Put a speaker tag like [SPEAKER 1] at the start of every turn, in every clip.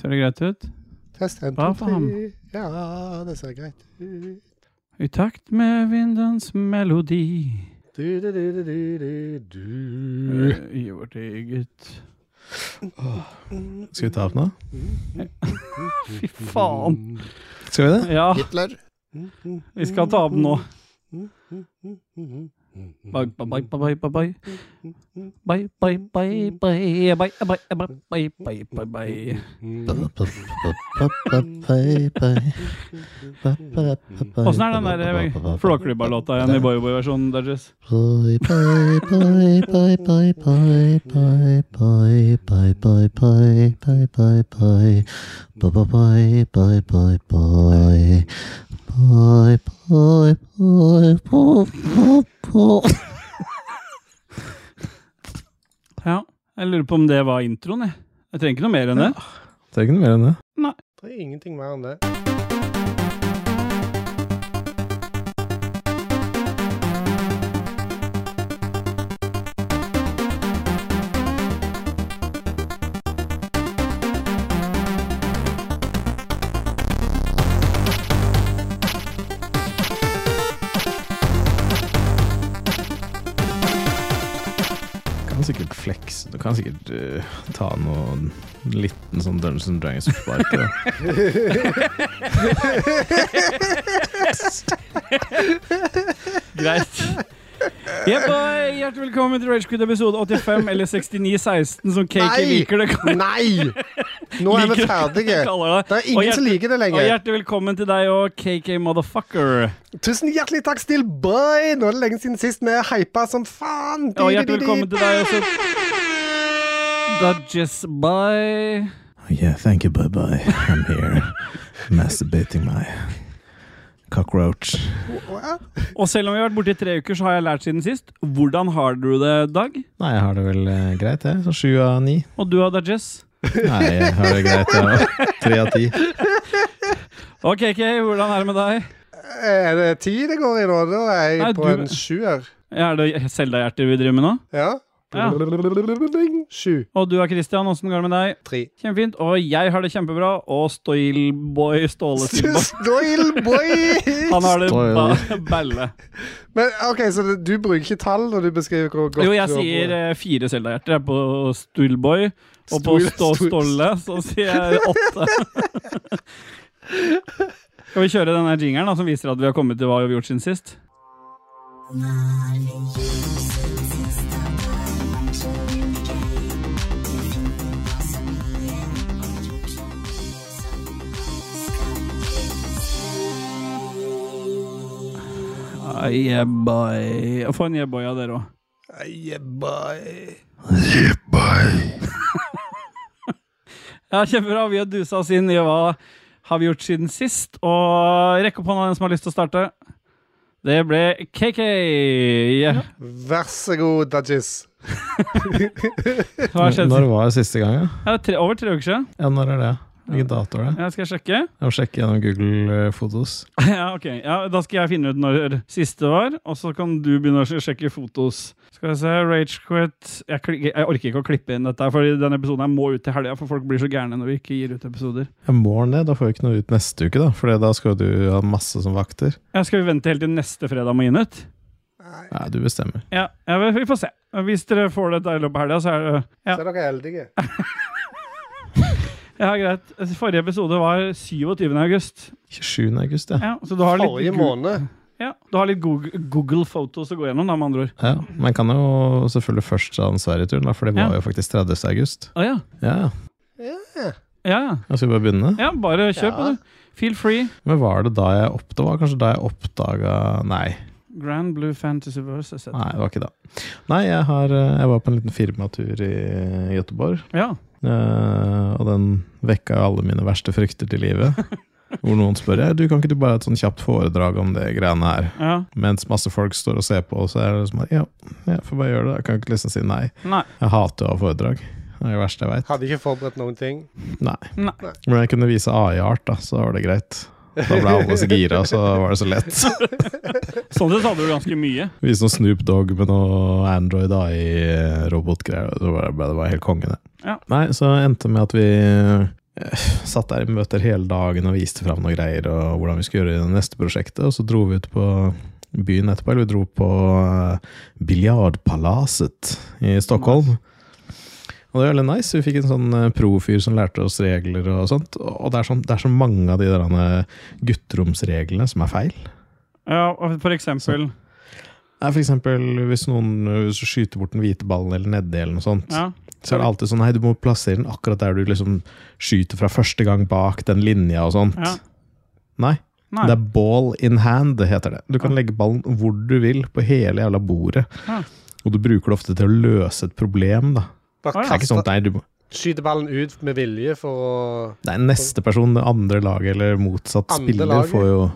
[SPEAKER 1] Ser det greit ut?
[SPEAKER 2] Test 1,
[SPEAKER 1] Bra
[SPEAKER 2] 2,
[SPEAKER 1] for ham.
[SPEAKER 2] 3. Ja, det ser greit ut.
[SPEAKER 1] I takt med vindens melodi. I vårt eget.
[SPEAKER 3] Skal vi ta opp nå?
[SPEAKER 1] Fy faen.
[SPEAKER 3] Skal vi det?
[SPEAKER 1] Ja,
[SPEAKER 2] Hitler.
[SPEAKER 1] vi skal ta opp nå. Bye, bye, bye, bye, bye, bye. Bye, bye, bye, bye, bye, bye, bye, bye, bye, bye. Hvordan den der Flåklypa-låta igjen I Boy-Boy-versjonen, Dodges?
[SPEAKER 3] Bye, bye, bye, bye, bye, bye, bye, bye, bye, bye, bye, bye, bye, bye, bye, bye, bye, bye, bye. Bye, bye, bye, bye, bye.
[SPEAKER 1] Ja, jeg lurer på om det var introen, jeg. Jeg trenger ikke noe mer enn det.
[SPEAKER 3] Det ikke noe mer enn det.
[SPEAKER 1] Nei.
[SPEAKER 2] Det ingenting mer enn det.
[SPEAKER 3] Sikkert flex. Du kan sikkert ta noen liten sånn Dungeons & Dragons spark da.
[SPEAKER 1] Greit. Boy, hjertelig velkommen til Rage Quit episode 85 eller 6916 som Cake liker det.
[SPEAKER 2] Nei! Nå vi ferdige. Det ingen som liker det lenger.
[SPEAKER 1] Og hjertelig velkommen til deg og KK Motherfucker.
[SPEAKER 2] Tusen hjertelig takk, Still Boy. Nå det lenge siden sist vi hypa som faen.
[SPEAKER 1] Og hjertelig velkommen til deg også Dodges Bye.
[SPEAKER 3] Yeah, thank you, bye-bye. I'm here masturbating my cockroach.
[SPEAKER 1] Og selv om vi har vært borte I 3 uker, så har jeg lært siden sist. Hvordan har du det, Dag?
[SPEAKER 3] Nei, jeg har det vel greit, jeg. Så 7 av 9.
[SPEAKER 1] Og du har Dodges?
[SPEAKER 3] Nei, jeg har det greit, ja. 3 av 10.
[SPEAKER 1] Ok, hvordan det med deg?
[SPEAKER 2] Det 10 det går I nå? Da jeg
[SPEAKER 1] Nei,
[SPEAKER 2] på en 7'er.
[SPEAKER 1] Er det Zelda-hjerter vi driver med nå?
[SPEAKER 2] Ja. 7.
[SPEAKER 1] Og du er Christian, hvordan går det med deg?
[SPEAKER 2] 3.
[SPEAKER 1] Kjempefint, og jeg har det kjempebra. Og Stoilboy, Ståle
[SPEAKER 2] Stoilboy!
[SPEAKER 1] Han har det balle.
[SPEAKER 2] Men ok, så du bruker ikke tall når du beskriver hvor godt
[SPEAKER 1] Jo, jeg sier 4 Zelda-hjerter på Stoilboy. Og på Ståle så sier jeg 8. Skal vi kjøre denne jingeren da, som viser at vi har kommet til hva vi har gjort siden sist? Yeah, boy. Få en yeah, boy av dere også.
[SPEAKER 2] Yeah, boy.
[SPEAKER 3] Yeah, boy.
[SPEAKER 1] Ja, kjempebra. Vi har duset oss inn I hva har vi gjort siden sist. Og rekk opp hånda den som har lyst til å starte. Det ble KK. Yeah.
[SPEAKER 2] Vær så god, Dodges.
[SPEAKER 1] Hva har skjedd?
[SPEAKER 3] Når var det siste gang?
[SPEAKER 1] Ja, over 3 uker siden.
[SPEAKER 3] Ja, når det? Hvilken dato det?
[SPEAKER 1] Ja, skal jeg sjekke?
[SPEAKER 3] Jeg må sjekke gjennom Google-fotos.
[SPEAKER 1] Ja, ok. Ja, da skal jeg finne ut når siste var, og så kan du begynne å sjekke fotos. Skal jeg se, Rage Quit. Jeg orker ikke å klippe inn dette, for denne episoden her må ut til helgen, for folk blir så gærne når vi ikke gir ut episoder.
[SPEAKER 3] Jeg må det, da får jeg ikke noe ut neste uke da, for da skal du ha masse som vakter.
[SPEAKER 1] Ja, skal vi vente helt til neste fredag med inn ut?
[SPEAKER 3] Nei, du bestemmer.
[SPEAKER 1] Ja, vi får se. Hvis dere får det deilig på helgen, så det... Ja.
[SPEAKER 2] Så dere heldige.
[SPEAKER 1] Ja, greit. Forrige episode var 27. august.
[SPEAKER 3] 27. august, ja.
[SPEAKER 1] Ja, så du har litt
[SPEAKER 2] Forrige måned.
[SPEAKER 1] Ja, du har litt Google Photos å gå gjennom, da, med andre ord.
[SPEAKER 3] Ja, man kan jo selvfølgelig først ta den Sverige-turen, da, for det var jo faktisk 30. august.
[SPEAKER 1] Å ja.
[SPEAKER 3] Ja.
[SPEAKER 1] Ja.
[SPEAKER 3] Jeg skal bare begynne.
[SPEAKER 1] Ja, bare kjør på det. Feel free.
[SPEAKER 3] Men var det da jeg det var kanskje da jeg oppdaget... Nei.
[SPEAKER 1] Grand Blue Fantasyverse.
[SPEAKER 3] Nei, det var ikke da. Nei, jeg var på en liten firmatur I Göteborg.
[SPEAKER 1] Ja.
[SPEAKER 3] Og den vekket alle mine verste frykter til livet. Hvor noen spør, du kan ikke du bare ha et sånn kjapt foredrag om det greiene her?
[SPEAKER 1] Ja.
[SPEAKER 3] Mens masse folk står og ser på, og så det som at, ja, jeg får bare gjøre det. Jeg kan ikke liksom si nei.
[SPEAKER 1] Nei.
[SPEAKER 3] Jeg hater å ha foredrag. Det det verste jeg vet.
[SPEAKER 2] Hadde ikke forberedt noen ting?
[SPEAKER 3] Nei. Men jeg kunne vise AI-art da, så var det greit. Da ble alle så gira, så var det så lett.
[SPEAKER 1] Sånn sett hadde du ganske mye.
[SPEAKER 3] Vise noe Snoop Dogg med noe Android AI-robotgreier, så ble det bare helt kongen.
[SPEAKER 1] Ja.
[SPEAKER 3] Nei, så endte med at vi satt der i møter hele dagen og viste frem noen greier og hvordan vi skulle gjøre i det neste prosjektet, og så dro vi ut på byen etterpå, eller vi dro på Biljardpalaset i Stockholm. Og det var veldig nice, vi fikk en sånn profyr som lærte oss regler og sånt, og det er så mange av de der gutteromsreglene som feil.
[SPEAKER 1] Ja, for eksempel...
[SPEAKER 3] For eksempel, hvis du skyter bort den hvite ballen eller nedi eller noe sånt, så det alltid sånn, nei, du må plassere den akkurat der du liksom skyter fra første gang bak den linja og sånt. Nei, det er ball in hand, det heter det. Du kan legge ballen hvor du vil på hele jævla bordet, og du bruker det ofte til å løse et problem, da. Det er ikke sånn, nei, du må
[SPEAKER 2] skyte ballen ut med vilje for å...
[SPEAKER 3] Nei, neste person, det andre laget eller motsatt spiller får jo...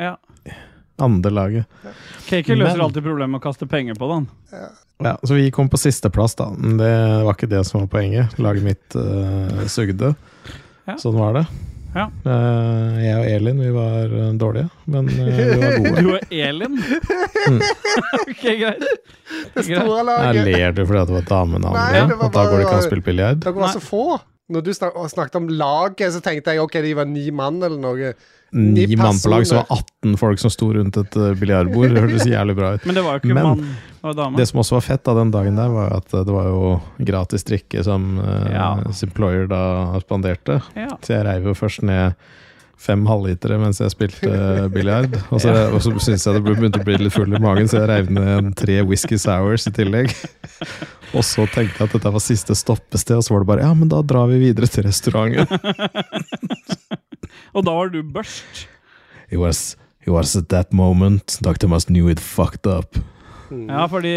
[SPEAKER 3] andre laget.
[SPEAKER 1] Cake løser alltid problemet med å kaste penger på den.
[SPEAKER 3] Ja, så vi kom på siste plass da. Det var ikke det som var poenget. Laget mitt sugde. Sånn var det. Jeg og Elin, vi var dårlige, men vi var gode.
[SPEAKER 1] Du og Elin? Ok, greit.
[SPEAKER 2] Det store laget.
[SPEAKER 3] Jeg ler du fordi det var damenavn. Og da går det ikke an å spille biljard.
[SPEAKER 2] Dere var så få. Når du snakket om laget, så tenkte jeg, ok, de var 9 mann eller noe.
[SPEAKER 3] 9 mann på lag, så var 18 folk som stod rundt et biljardbord. Det hørtes jævlig bra ut.
[SPEAKER 1] Men det var jo ikke mann og dame.
[SPEAKER 3] Det som også var fett av den dagen der, var at det var jo gratis drikke som Simployer da spanderte. Så jeg reiv jo først ned 5 halvlitere mens jeg spilte biljard. Og så synes jeg det begynte å bli litt full i magen, så jeg reiv ned 3 whisky sours i tillegg. Og så tenkte jeg at dette var siste stoppested, og så var det bare, ja, men da drar vi videre til restauranten.
[SPEAKER 1] Og da var du børst.
[SPEAKER 3] It was at that moment Dr. Thomas knew it fucked up.
[SPEAKER 1] Ja, fordi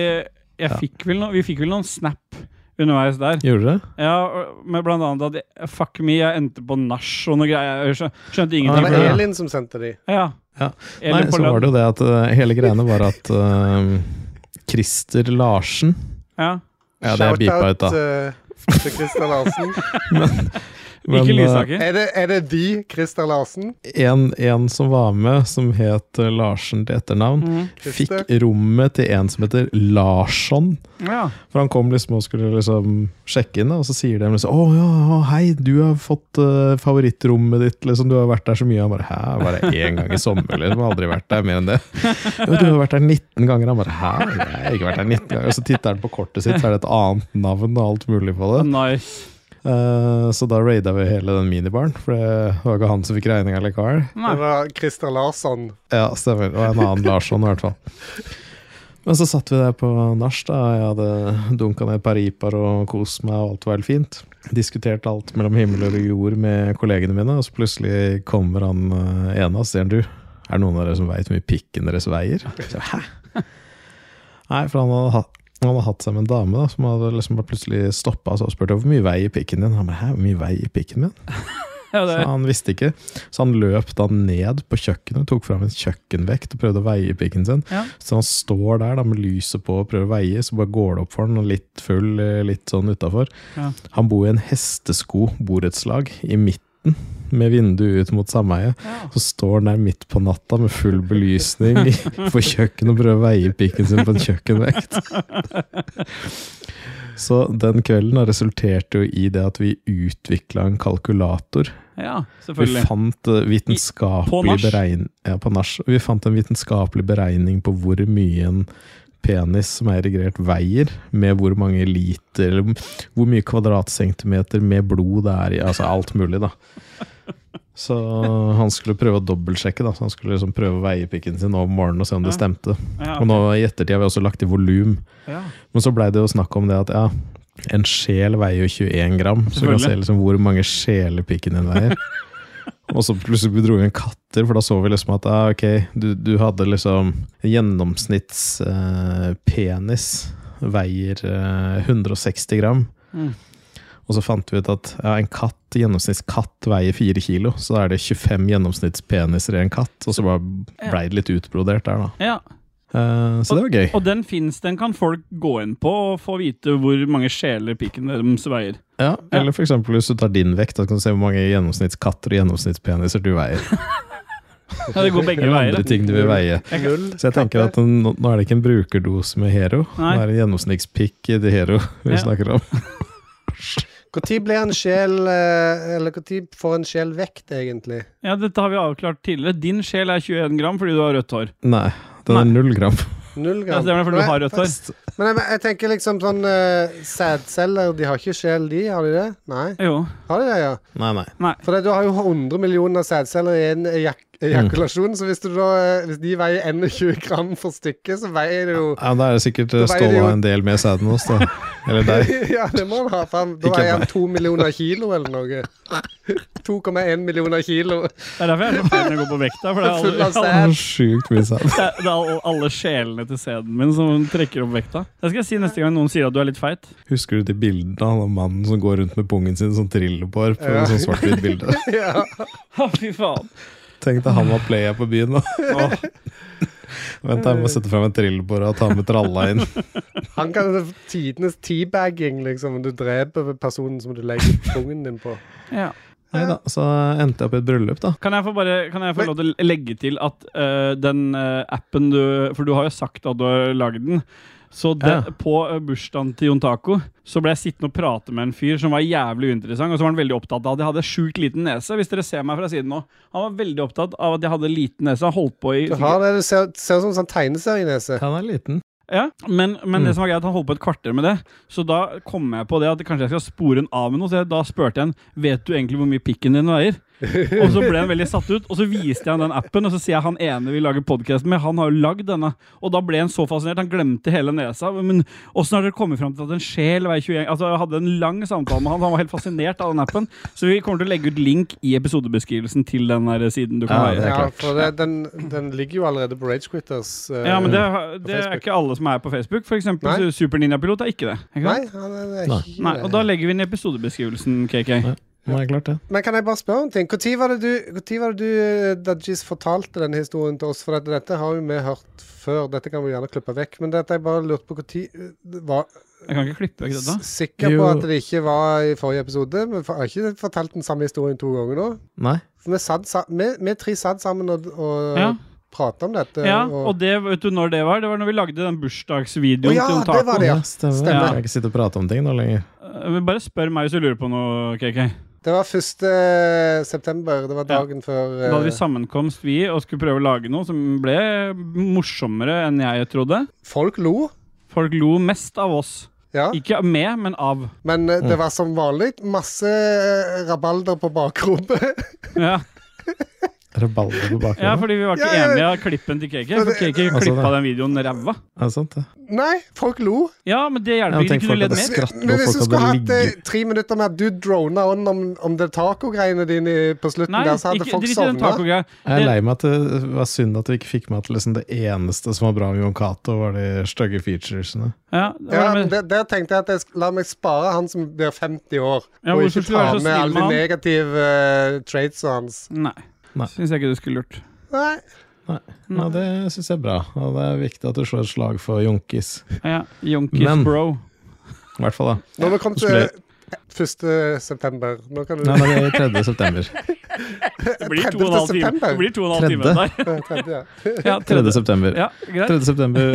[SPEAKER 1] vi fikk vel noen snap underveis der.
[SPEAKER 3] Gjorde du det?
[SPEAKER 1] Ja, med blant annet at fuck me, jeg endte på nach og noe greier. Jeg skjønte ingenting.
[SPEAKER 2] Det var Elin som sendte de.
[SPEAKER 3] Ja. Nei, så var det jo det at hele greiene var at Christer Larsen det er bipa ut da.
[SPEAKER 2] Shout-out til Christer Larsen.
[SPEAKER 1] Ikke Lysaker.
[SPEAKER 2] Er det de, Christer Larsen?
[SPEAKER 3] En som var med, som het Larsen til etternavn, fikk rommet til en som heter Larsson. For han kom liksom og skulle liksom sjekke inn, og så sier de liksom, hei, du har fått favorittrommet ditt, liksom, du har vært der så mye. Han bare, bare en gang i sommer, liksom, jeg har aldri vært der mer enn det. Du har vært der 19 ganger. Han bare, jeg har ikke vært der 19 ganger. Og så titter han på kortet sitt, så er det et annet navn og alt mulig på det.
[SPEAKER 1] Nice.
[SPEAKER 3] Så da raidet vi hele den minibaren, for det var ikke han som fikk regning eller Carl.
[SPEAKER 2] Det var Christer Larsson.
[SPEAKER 3] Ja, stemmer, og en annen Larsson i hvert fall. Men så satt vi der på nach da, jeg hadde dunket ned paripar og kost meg, og alt var helt fint. Diskutert alt mellom himmel og jord med kollegene mine, og så plutselig kommer han ene og sier, du, er det noen av dere som vet hvor mye pikken deres veier? Så, hæ? Nei, for han hadde hatt seg med en dame da, som hadde liksom plutselig stoppet og spurte hvor mye veier pikken din? Han bare, hvor mye veier pikken min? Så han visste ikke. Så han løp da ned på kjøkkenet, tok frem en kjøkkenvekt og prøvde å veie pikken sin. Så han står der da med lyset på og prøver å veie, så bare går det opp for han, og litt full, litt sånn utenfor. Han bor i en hestesko-borettslag i midten, med vinduet ut mot sameiet. Så står han der midt på natta med full belysning på kjøkken og prøver å veie pikken sin på en kjøkkenvekt. Så den kvelden resulterte jo i det at vi utviklet en kalkulator.
[SPEAKER 1] Ja, selvfølgelig.
[SPEAKER 3] Vi fant vitenskapelig beregning på nach. Vi fant en vitenskapelig beregning på hvor mye en penis som er erigert veier, med hvor mange liter, eller hvor mye kvadratcentimeter med blod det er i, altså alt mulig da. Så han skulle prøve å dobbeltsjekke da, så han skulle liksom prøve å veie pikken sin over morgenen og se om det stemte. Og nå i ettertid har vi også lagt i volum. Men så ble det jo snakk om det at en sjel veier jo 21 gram, så du kan se liksom hvor mange sjeler pikken din veier. Og så plutselig dro vi en katter, for da så vi liksom at ok, du hadde liksom gjennomsnitts penis veier 160 gram. Og så fant vi ut at en gjennomsnittskatt veier 4 kilo, så da er det 25 gjennomsnittspeniser i en katt, og så ble det litt utbrodert der da. Så det var gøy.
[SPEAKER 1] Og den kan folk gå inn på og få vite hvor mange sjeler pikken deres veier.
[SPEAKER 3] Ja, eller for eksempel hvis du tar din vekt, da kan du se hvor mange gjennomsnittskatter og gjennomsnittspeniser du veier.
[SPEAKER 1] Ja, det går begge veier.
[SPEAKER 3] Andre ting du vil veie. Så jeg tenker at nå er det ikke en brukerdose med Hero, nå er det en gjennomsnittspikk i det Hero vi snakker om.
[SPEAKER 2] Hvor tid blir en sjel, eller hvor tid får en sjel vekt, egentlig?
[SPEAKER 1] Ja, dette har vi avklart tidligere. Din sjel er 21 gram fordi du har rødt hår.
[SPEAKER 3] Nei, den er 0 gram.
[SPEAKER 2] 0 gram.
[SPEAKER 1] Ja, det er fordi du har rødt hår.
[SPEAKER 2] Men jeg tenker liksom sånn sædceller, de har ikke sjel, de? Har de det? Nei.
[SPEAKER 1] Jo.
[SPEAKER 2] Har de det, ja?
[SPEAKER 3] Nei.
[SPEAKER 2] For du har jo 100 millioner sædceller i en ejakulasjon, så hvis de veier 21 gram for stykket, så veier det jo...
[SPEAKER 3] Ja, da er det sikkert Ståle en del med sæden hos, da. Eller deg.
[SPEAKER 2] Ja, det må han ha. Da veier han 2 millioner kilo eller noe. 2,1 millioner kilo.
[SPEAKER 1] Det er derfor jeg er så feil når jeg går på vekta, for
[SPEAKER 2] Full av
[SPEAKER 3] Det
[SPEAKER 2] sæd.
[SPEAKER 3] er sjukt mye sæd.
[SPEAKER 1] det er alle sjelene til sæden min som trekker opp vekta. Det skal jeg si neste gang noen sier at du er litt feit.
[SPEAKER 3] Husker du de bildene av den mannen som går rundt med pungen sin som trillebår på en sånn svart-hvitt bilde?
[SPEAKER 2] Ja.
[SPEAKER 1] Fy faen.
[SPEAKER 3] Tenk deg han var playa på byen da. Vent, jeg må sette frem en trillebår og ta med tralla inn.
[SPEAKER 2] Han kan tidenes teabagging, liksom. Du dreper personen som du legger pungen din på.
[SPEAKER 1] Ja.
[SPEAKER 3] Neida, så endte jeg opp i et bryllup da.
[SPEAKER 1] Kan jeg få lov til å legge til at den appen for du har jo sagt at du har laget den, så på bursdagen til Jon Taco så ble jeg sittende og prate med en fyr som var jævlig uinteressant, og så var han veldig opptatt av at jeg hadde sjukt liten nese. Hvis dere ser meg fra siden nå, han var veldig opptatt av at jeg hadde liten nese. Han holdt på i...
[SPEAKER 2] Du har det, du ser ut som en sånn tegneserienese.
[SPEAKER 3] Han er liten.
[SPEAKER 1] Ja, men det som var greit, at han holdt på et kvarter med det. Så da kom jeg på det at kanskje jeg skal spore en av med noe. Så da spurte jeg han, vet du egentlig hvor mye pikken din veier? Og så ble han veldig satt ut. Og så viste jeg han den appen, og så sier jeg han ene vi lager podcasten med, han har jo lagd denne. Og da ble han så fascinert, han glemte hele nesa. Men hvordan har dere kommet frem til at en sjel veier 21? Altså, jeg hadde en lang samtale med han var helt fascinert av den appen. Så vi kommer til å legge ut link i episodebeskrivelsen til den der siden du kan veie.
[SPEAKER 2] Ja, for den ligger jo allerede på Rage Quitters.
[SPEAKER 1] Ja, men det er ikke alle som er på Facebook. For eksempel Super Ninja Pilot er ikke det. Ikke
[SPEAKER 2] Nei,
[SPEAKER 1] Nei, og da legger vi inn i episodebeskrivelsen, KK.
[SPEAKER 3] Nei, klart det.
[SPEAKER 2] Men kan jeg bare spørre om ting? Hvor tid var det du Dajis, fortalte denne historien til oss? For dette har jo vi hørt før. Dette kan vi gjerne klippe vekk. Men dette jeg bare lurt på hvor tid var...
[SPEAKER 1] Jeg kan ikke klippe vekk dette.
[SPEAKER 2] Sikker på at det ikke var i forrige episode? Vi har ikke fortalt den samme historien 2 ganger nå?
[SPEAKER 3] Nei.
[SPEAKER 2] For vi 3 satt sammen og pratet om dette.
[SPEAKER 1] Ja, og det, vet du når det var? Det var når vi lagde den bursdagsvideoen til Jon Taco.
[SPEAKER 2] Det var det, ja.
[SPEAKER 3] Stemmer. Jeg kan ikke sitte og prate om ting nå lenger.
[SPEAKER 1] Bare spør meg hvis du lurer på noe, KK.
[SPEAKER 2] Det var 1. september, det var dagen før...
[SPEAKER 1] Da hadde vi sammenkomst og skulle prøve å lage noe som ble morsommere enn jeg trodde.
[SPEAKER 2] Folk lo.
[SPEAKER 1] Folk lo mest av oss.
[SPEAKER 2] Ja.
[SPEAKER 1] Ikke med, men av.
[SPEAKER 2] Men det var som vanlig masse rabalder på bakrommet.
[SPEAKER 1] Ja.
[SPEAKER 3] Rabalder på bakgrunnen.
[SPEAKER 1] Ja, fordi vi var ikke enige av klippen til KK. For KK klippet den videoen ræva.
[SPEAKER 3] Er det sant det?
[SPEAKER 2] Nei, folk lo.
[SPEAKER 1] Ja, men det hjelper ikke. Kunne ledd mer.
[SPEAKER 2] Men hvis du skulle hatt 3 minutter med at du drona om det taco-greiene dine på slutten der, så hadde folk sovnet.
[SPEAKER 3] Jeg er lei meg at det var synd at vi ikke fikk med at liksom det eneste som var bra med Jon Cato var de stygge featuresene.
[SPEAKER 2] Ja, men der tenkte jeg at la meg spare han som blir 50 år, og ikke ta med alle de negative tradesene hans.
[SPEAKER 1] Nei. Synes jeg ikke du skulle gjort.
[SPEAKER 2] Nei.
[SPEAKER 3] Ja, det synes jeg er bra. Og det er viktig at du slår et slag for Jonkis.
[SPEAKER 1] Ja, Jonkis bro.
[SPEAKER 3] I hvert fall da.
[SPEAKER 2] Når vi kom til 1. september, nå kan du...
[SPEAKER 3] Nei, det er 3. september.
[SPEAKER 1] Det blir 2,5 timer. Det blir 2,5 timer der.
[SPEAKER 3] Ja, 3. september.
[SPEAKER 1] Ja, greit.
[SPEAKER 3] 3. september,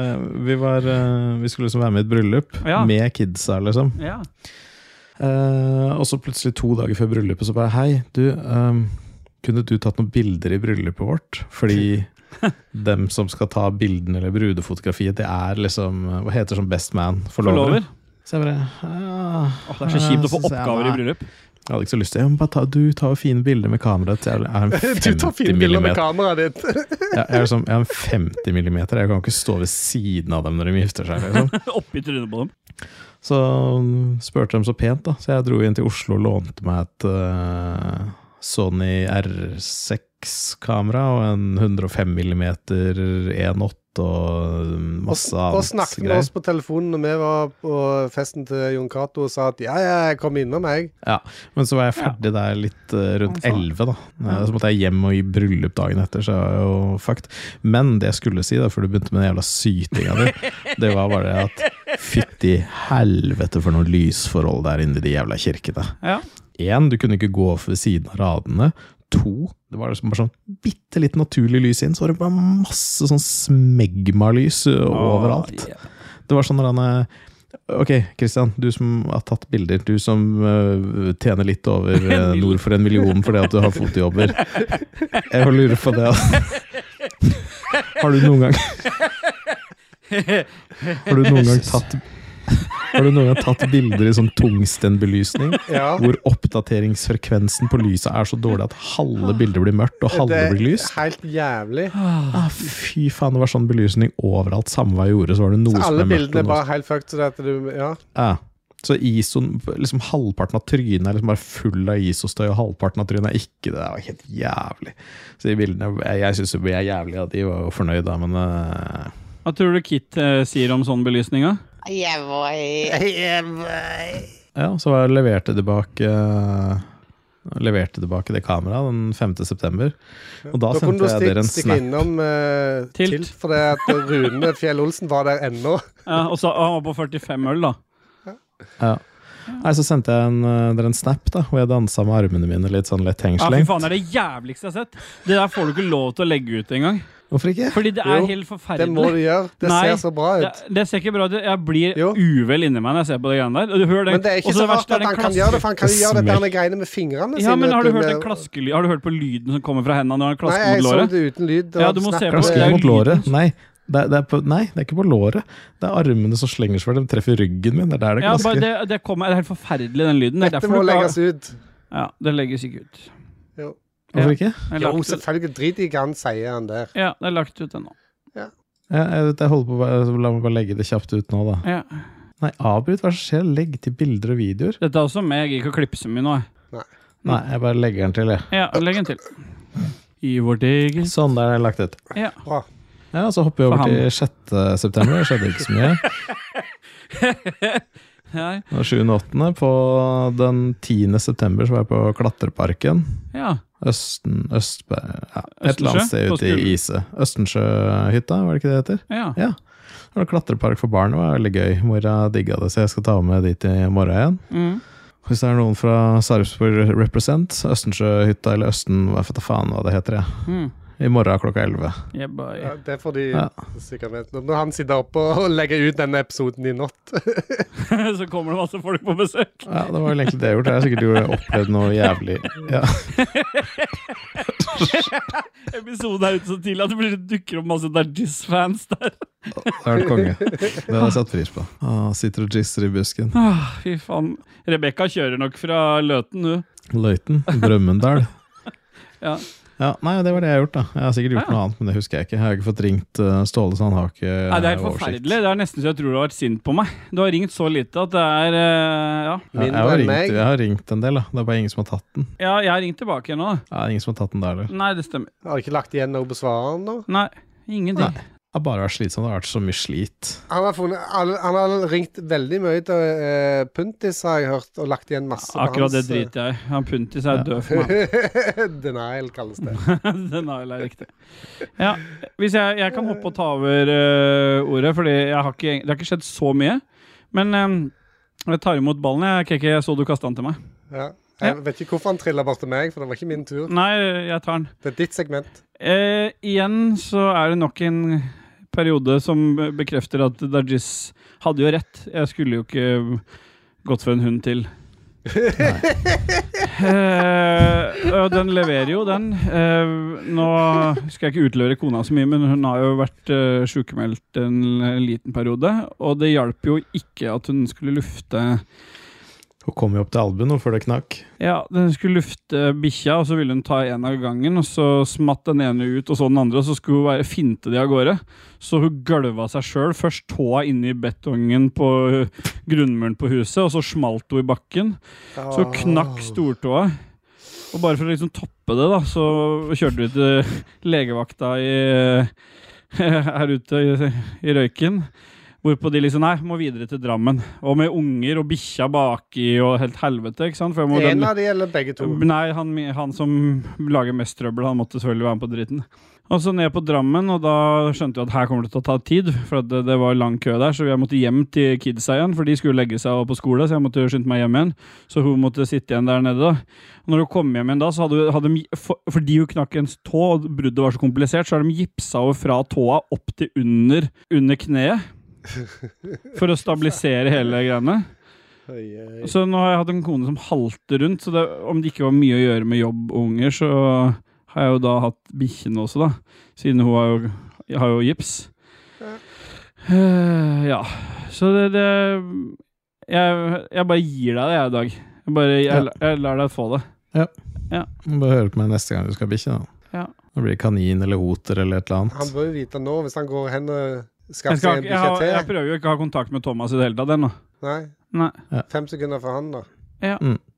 [SPEAKER 3] vi skulle liksom være med i et bryllup med kidsa, liksom.
[SPEAKER 1] Ja.
[SPEAKER 3] Og så plutselig 2 dager før bryllupet så bare, hei, du... kunne du tatt noen bilder i bryllupet vårt? Fordi dem som skal ta bilden eller brudefotografiet, det er liksom, hva heter som best man? Forlover. Så jeg bare,
[SPEAKER 1] det er så kjipt å få oppgaver i bryllup.
[SPEAKER 3] Jeg hadde ikke så lyst til, du tar jo fine bilder med kameraet. Jeg er en 50
[SPEAKER 2] du tar fine bilder med kameraet ditt.
[SPEAKER 3] Jeg er en 50 millimeter, jeg kan ikke stå ved siden av dem når de gifter seg. Liksom.
[SPEAKER 1] Oppi trynet på dem.
[SPEAKER 3] Så spurte de så pent da, så jeg dro inn til Oslo og lånte meg et... Sony R6-kamera og en 105 mm 1.8 og masse annet.
[SPEAKER 2] Og snakket med oss på telefonen når vi var på festen til Jon Cato og sa at jeg kom innom meg. Ja,
[SPEAKER 3] men så var jeg ferdig der litt rundt 11 da. Så måtte jeg hjem og gi bryllup dagen etter, så jeg var jo fucked. Men det jeg skulle si da, før du begynte med den jævla sytinga di, det var bare at fytti helvete for noen lysforhold der inne i de jævla kirkene.
[SPEAKER 1] Ja.
[SPEAKER 3] 1, du kunne ikke gå ved siden av radene. 2, det var liksom bare sånn bitte litt naturlig lys inn, så var det bare masse sånn smegma-lys overalt. Det var sånn
[SPEAKER 4] Ok, Kristian, du som har tatt bilder, du som tjener litt over nord for 1 million fordi at du har fotojobber. Jeg får lure på det. Har du noen gang tatt bilder i sånn tungstenbelysning, hvor oppdateringsfrekvensen på lyset er så dårlig at halve bildet blir mørkt og halve blir lyst?
[SPEAKER 2] Det er helt jævlig.
[SPEAKER 4] Fy faen, det var sånn belysning overalt, samme hva jeg gjorde, så var det noe som er mørkt.
[SPEAKER 2] Så alle bildene er bare helt fucked, så det at du,
[SPEAKER 4] Så ISO, liksom halvparten av trynet er liksom bare full av ISO-støy, og halvparten av trynet er ikke det. Det var helt jævlig. Så de bildene, jeg synes vi er jævlige, og de var jo fornøyd da, men...
[SPEAKER 1] Hva tror du Kit sier om sånn belysning da?
[SPEAKER 4] Ja, så var jeg leverte tilbake det kameraet den 5. september. Og da sendte jeg dere en snap.
[SPEAKER 2] Stikke innom Tilt, for det at Rune Fjell Olsen var der ennå.
[SPEAKER 1] Ja, og så han var på 45 øl da.
[SPEAKER 4] Ja. Nei, så sendte jeg dere en snap da, hvor jeg danset med armene mine litt sånn lett hengslengt.
[SPEAKER 1] Ja, fy faen, det er det jævligste jeg har sett. Det der får du ikke lov til å legge ut en gang.
[SPEAKER 4] Hvorfor ikke?
[SPEAKER 1] Fordi det er helt forferdelig.
[SPEAKER 2] Det må du gjøre. Det ser så bra ut.
[SPEAKER 1] Det ser ikke bra ut. Jeg blir uvel inni meg når jeg ser på det greiene der. Du hører
[SPEAKER 2] men det er ikke så rart at han kan gjøre det, for han kan gjøre det der med greiene med fingrene sine.
[SPEAKER 1] Ja, men har du hørt på lyden som kommer fra hendene når han klasker mot låret?
[SPEAKER 2] Nei, jeg så det uten lyd.
[SPEAKER 1] Ja, du må se på
[SPEAKER 4] klasker mot låret. Nei, det er ikke på låret. Det er armene som slenger seg, de treffer ryggen min. Det er der det klasker.
[SPEAKER 1] Ja, det er helt forferdelig, den lyden.
[SPEAKER 2] Dette må legges ut.
[SPEAKER 1] Ja, det legges ikke ut.
[SPEAKER 2] Jo.
[SPEAKER 4] Hvorfor ikke?
[SPEAKER 2] Jo, selvfølgelig drit i hva han sier han der.
[SPEAKER 1] Ja, det er lagt ut ennå.
[SPEAKER 4] Jeg holder på, la meg bare legge det kjapt ut nå da.
[SPEAKER 1] Ja.
[SPEAKER 4] Nei, avbryt, hva skjer? Legg til bilder og videoer.
[SPEAKER 1] Dette er også meg, jeg gikk og klippe så mye nå.
[SPEAKER 4] Nei, jeg bare legger den til, jeg.
[SPEAKER 1] Ja, legg den til. I vårt eget.
[SPEAKER 4] Sånn, der er det lagt ut.
[SPEAKER 1] Ja.
[SPEAKER 2] Bra.
[SPEAKER 4] Ja, så hopper vi over til 6. september, det skjedde ikke så mye. Og 7. og 8. På den 10. september så var jeg på Klatreparken.
[SPEAKER 1] Ja.
[SPEAKER 4] Et eller annet sted ute i Ise. Østensjøhytta, var det ikke det det heter?
[SPEAKER 1] Ja.
[SPEAKER 4] Ja. Det var klatrepark for barn, det var veldig gøy. Mora digget det, så jeg skal ta med dit i morgen igjen. Hvis det er noen fra Sarpsborg Represent, Østensjøhytta eller Østen, hva faen hva det heter, I morgen klokka 11.
[SPEAKER 2] Ja, det får de sikkert vet. Når han sitter oppe og legger ut denne episoden i natt.
[SPEAKER 1] Så kommer det masse folk på besøk.
[SPEAKER 4] Ja, det var vel egentlig det jeg har gjort. Jeg har sikkert opplevd noe jævlig. Ja.
[SPEAKER 1] Episoden er ute så tidlig at det dukker opp masse Dargis-fans der.
[SPEAKER 4] Det er konge. Det har jeg satt pris på. Sitter og gisser i busken.
[SPEAKER 1] Fy faen. Rebecca kjører nok fra Løten, du.
[SPEAKER 4] Løten? Brømmendal?
[SPEAKER 1] Ja.
[SPEAKER 4] Ja, nei, det var det jeg har gjort da. Jeg har sikkert gjort noe annet, men det husker jeg ikke. Jeg har ikke fått ringt Ståle, så han har ikke
[SPEAKER 1] Nei, det er helt forferdelig. Det er nesten så jeg tror du har vært sint på meg. Du har ringt så lite at det er,
[SPEAKER 4] jeg har ringt en del da. Det er bare ingen som har tatt den.
[SPEAKER 1] Ja, jeg har ringt tilbake nå da.
[SPEAKER 4] Ja, ingen som har tatt den der.
[SPEAKER 1] Nei, det stemmer.
[SPEAKER 2] Har du ikke lagt igjen noe besvareren da?
[SPEAKER 1] Nei, ingenting.
[SPEAKER 4] Nei. Det har bare vært slitsomt, det har vært så mye slit.
[SPEAKER 2] Han har ringt veldig mye til Puntis, har jeg hørt, og lagt igjen masse på
[SPEAKER 1] akkurat det driter jeg. Han Puntis er død for meg.
[SPEAKER 2] Denial kalles det.
[SPEAKER 1] Denial er riktig. Ja, hvis jeg kan hoppe og ta over ordet, fordi det har ikke skjedd så mye. Men jeg tar imot ballen. Jeg så du kastet den til meg.
[SPEAKER 2] Ja. Jeg vet ikke hvorfor han trillet bort til meg, for det var ikke min tur.
[SPEAKER 1] Nei, jeg tar den.
[SPEAKER 2] Det er ditt segment.
[SPEAKER 1] Igjen så er det nok en periode som bekrefter at Dargis hadde jo rett. Jeg skulle jo ikke gått for en hund til. Den leverer jo den. Nå skal jeg ikke utlevere kona så mye, men hun har jo vært sykemeldt en liten periode, og det hjalp jo ikke at hun skulle lufte.
[SPEAKER 4] Hun kom jo opp til albuen før det knakk.
[SPEAKER 1] Ja, den skulle lufte bikkja, og så ville hun ta en av gangen, og så smatt den ene ut, og så den andre, og så skulle hun finte de av gårde. Så hun gølva seg selv, først tåa inne i betongen på grunnmuren på huset, og så smalt hun i bakken. Så knakk stortåa. Og bare for å liksom toppe det da, så kjørte vi til legevakta her ute i Røyken. Hvorpå de liksom, nei, må videre til Drammen. Og med unger og bikkja baki og helt helvete, ikke sant?
[SPEAKER 2] En av de eller begge to?
[SPEAKER 1] Nei, han som lager mest trøbbel, han måtte selvfølgelig være med på dritten. Og så ned på Drammen, og da skjønte jeg at her kommer det til å ta tid, for at det var lang kø der, så jeg måtte hjem til kidsa igjen, for de skulle legge seg på skole, så jeg måtte skynde meg hjem igjen. Så hun måtte sitte igjen der nede da. Og når hun kom hjem igjen da, så hadde de, fordi hun knakk en tå, og bruddet var så komplisert, så hadde de gipsa over fra tåa opp til under kneet. For å stabilisere hele greiene. Så nå har jeg hatt en kone som halter rundt, så om det ikke var mye å gjøre med jobb og unger, så har jeg jo da hatt bikkjene også da, siden hun har jo gips. Ja, så jeg bare gir deg det i dag. Jeg lar deg få det.
[SPEAKER 4] Ja. Bare høre på meg neste gang du skal bikkje da.
[SPEAKER 1] Ja.
[SPEAKER 4] Det blir kanin eller oter eller et eller annet.
[SPEAKER 2] Han bør jo vite nå, hvis han går hen og skaffer seg en bikkje til.
[SPEAKER 1] Jeg prøver jo ikke å ha kontakt med Thomas i det hele tatt ennå.
[SPEAKER 2] Nei.
[SPEAKER 4] Ja.
[SPEAKER 2] 5 sekunder for han da.
[SPEAKER 1] Ja.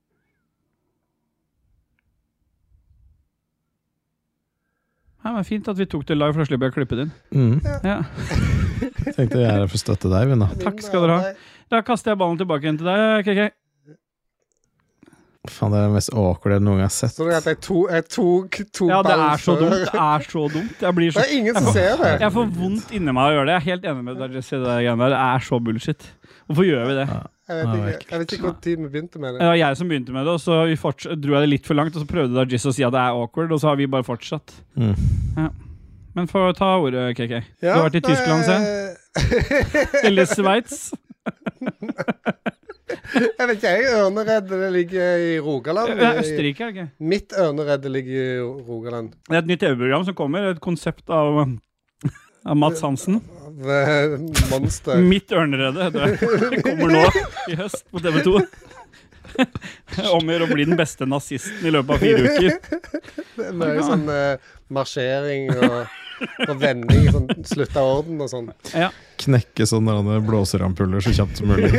[SPEAKER 1] Ja, men fint at vi tok det live, for å slippe å klippe det inn. Ja.
[SPEAKER 4] Tenkte jeg er for å støtte deg, Vinna.
[SPEAKER 1] Takk skal dere ha. Da kaster jeg ballen tilbake inn til deg, KK.
[SPEAKER 4] Faen, det er det mest awkward jeg noen gang har sett.
[SPEAKER 2] Så det at jeg tok
[SPEAKER 1] Ja, det er så dumt. Det er så dumt.
[SPEAKER 2] Det er ingen som ser det.
[SPEAKER 1] Jeg får vondt inni meg å gjøre det. Jeg er helt enig med deg, Jesse. Det er så bullshit. Hvorfor gjør vi det?
[SPEAKER 2] Jeg vet ikke hvor tid vi begynte med det.
[SPEAKER 1] Det var jeg som begynte med det, og så dro jeg det litt for langt, og så prøvde Dajis å si at det er awkward, og så har vi bare fortsatt. Ja. Men få ta ordet, KK. Du har vært i Tyskland, se. Eller Sveits.
[SPEAKER 2] Jeg vet ikke, Ørnereddet det ligger i Rogaland.
[SPEAKER 1] Det er Østerrike, ikke?
[SPEAKER 2] Mitt Ørnereddet ligger i Rogaland.
[SPEAKER 1] Det er et nytt TV-program som kommer, et konsept av Mats Hansen.
[SPEAKER 2] Monster.
[SPEAKER 1] Mitt Ørneredde, det kommer nå i høst på TV 2. Omgjør å bli den beste nazisten i løpet av 4 uker.
[SPEAKER 2] Det er mye sånn marsjering og vending, sånn slutta orden og sånn.
[SPEAKER 1] Ja.
[SPEAKER 4] Knekke sånne blåserampuller så kjapt som mulig.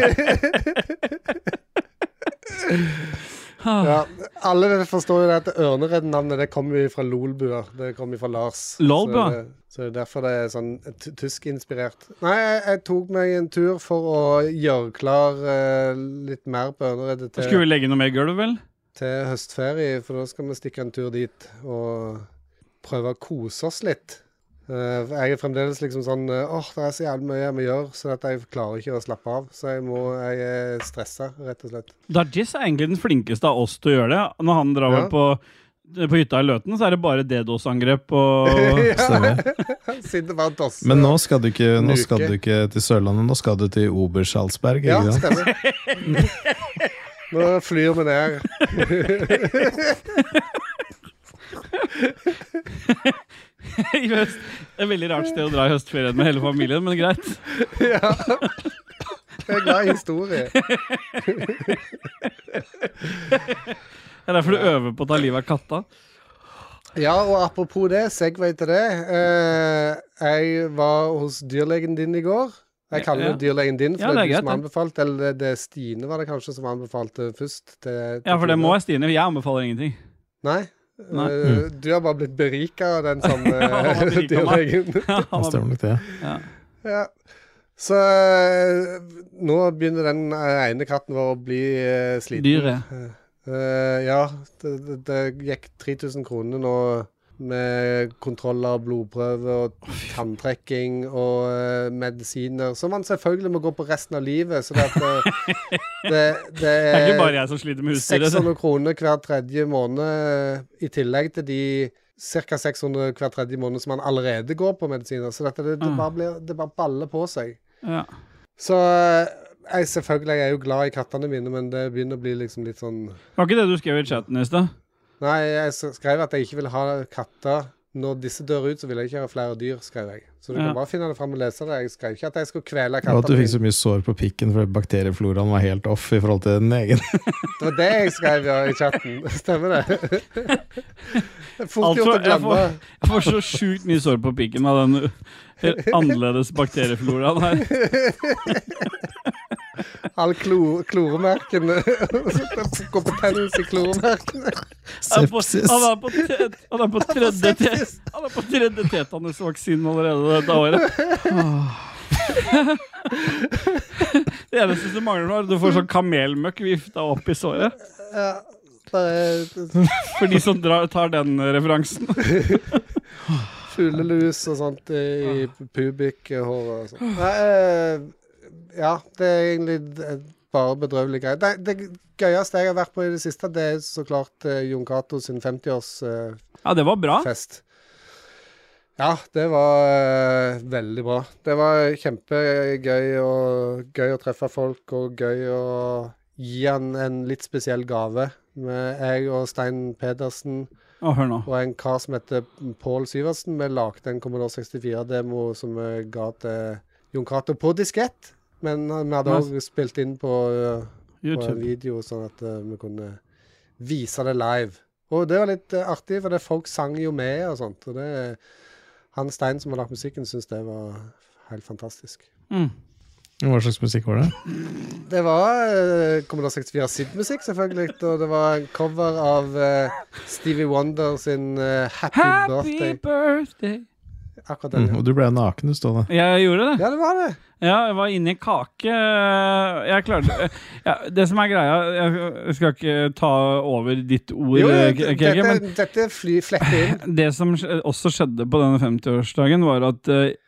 [SPEAKER 2] Ja, alle forstår jo det at Ørnered-navnet det kommer jo fra Lolbua. Det kommer fra Lars.
[SPEAKER 1] Lolbua?
[SPEAKER 2] Så det er derfor det er sånn tysk-inspirert. Nei, jeg tok meg en tur for å gjøre klar litt mer på Ørneredet til...
[SPEAKER 1] Skulle vi legge noe mer gulv, vel?
[SPEAKER 2] Til høstferie, for da skal vi stikke en tur dit og prøve å kose oss litt. Jeg er fremdeles liksom sånn, det er så jævlig mye jeg må gjøre, så at jeg klarer ikke å slappe av. Så jeg er stresset, rett og slett.
[SPEAKER 1] Dajis er egentlig den flinkeste av oss til å gjøre det. Når han drar vel på hytta i Løten, så er det bare DDoS-angrep og...
[SPEAKER 2] Sitter bare toss.
[SPEAKER 4] Men nå skal du ikke til Sørlandet, nå skal du til Obersalzberg,
[SPEAKER 2] ja,
[SPEAKER 4] ikke sant?
[SPEAKER 2] Stemmer. Nå flyr vi ned.
[SPEAKER 1] I høst. Det er veldig rart sted å dra i høstferien med hele familien, men greit.
[SPEAKER 2] Ja. Jeg er glad i historie.
[SPEAKER 1] Det er derfor du øver på å ta livet av katta.
[SPEAKER 2] Ja, og apropos det, segway til det. Jeg var hos dyrlegen din i går. Jeg kaller det dyrlegen din, for det er du som anbefalte, eller det Stine var det kanskje som anbefalte først.
[SPEAKER 1] Ja, for det må være Stine, jeg anbefaler ingenting.
[SPEAKER 2] Nei? Du har bare blitt beriket av den samme dyrlegen.
[SPEAKER 4] Han stemmer litt det.
[SPEAKER 2] Ja. Så nå begynner den ene katten vår å bli sliten.
[SPEAKER 1] Dyret.
[SPEAKER 2] Ja, det gikk 3000 kroner nå med kontroll av blodprøve og tanntrekking og medisiner, som man selvfølgelig må gå på resten av livet, så det
[SPEAKER 1] er ikke bare jeg som sliter med husdyret.
[SPEAKER 2] 600 kroner hver tredje måned, i tillegg til de cirka 600 hver tredje måned som man allerede går på medisiner, så det bare baller på seg.
[SPEAKER 1] Ja.
[SPEAKER 2] Så selvfølgelig jeg er jo glad i kattene mine, men det begynner å bli liksom litt sånn...
[SPEAKER 1] Var ikke det du skrev i chatten i sted?
[SPEAKER 2] Nei, jeg skrev at jeg ikke ville ha katter. Når disse dør ut, så vil jeg ikke ha flere dyr, skrev jeg. Så du kan bare finne det frem og lese det. Jeg skrev ikke at jeg skulle kvele kattene.
[SPEAKER 4] Og at du fikk så mye sår på pikken, for bakteriefloraen var helt off i forhold til den egen.
[SPEAKER 2] Det var det jeg skrev i chatten. Stemmer det? Fort gjort å glemme.
[SPEAKER 1] Jeg får så sjukt mye sår på pikken av den annerledes bakteriefloraen her.
[SPEAKER 2] All kloremerkene. Gå på tennis i kloremerkene.
[SPEAKER 4] Sepsis.
[SPEAKER 1] Han er på tredje tetanusvaksinen allerede dette året. Det eneste som mangler nå er at du får sånn kamelmøkk vifta opp i såret.
[SPEAKER 2] Ja,
[SPEAKER 1] for de som tar den referansen.
[SPEAKER 2] Fuglelus og sånt i pubikhår og sånt. Ja, det er egentlig bare bedrøvelig greier. Det gøyeste jeg har vært på i det siste, det er så klart Jon Cato sin 50-års
[SPEAKER 1] ja, det var bra.
[SPEAKER 2] fest. Ja, det var veldig bra. Det var kjempegøy og gøy å treffe folk og gøy å gi han en litt spesiell gave. Med jeg og Stein Pedersen
[SPEAKER 1] Hør nå.
[SPEAKER 2] og en kar som heter Paul Syversen. Vi lagde en Commodore 64-demo som vi ga til Jon Cato på diskett. Men vi hadde også spilt inn på en video, sånn at vi kunne vise det live. Og det var litt artig, for folk sang jo med og sånt. Og det, han Stein som har lagt musikken synes det var helt fantastisk.
[SPEAKER 4] Hva slags musikk var det?
[SPEAKER 2] Det var Commodore 64 SID-musikk selvfølgelig, og det var en cover av Stevie Wonder sin Happy Birthday. Akkurat den.
[SPEAKER 4] Og du ble naken, du stod da.
[SPEAKER 1] Jeg gjorde det.
[SPEAKER 2] Ja, det var det.
[SPEAKER 1] Ja, jeg var inne i kake. Jeg klarte det som greia, jeg skal ikke ta over ditt ord,
[SPEAKER 2] Jo,
[SPEAKER 1] KG, men
[SPEAKER 2] dette fletter inn.
[SPEAKER 1] det som også skjedde på denne 50-årsdagen var at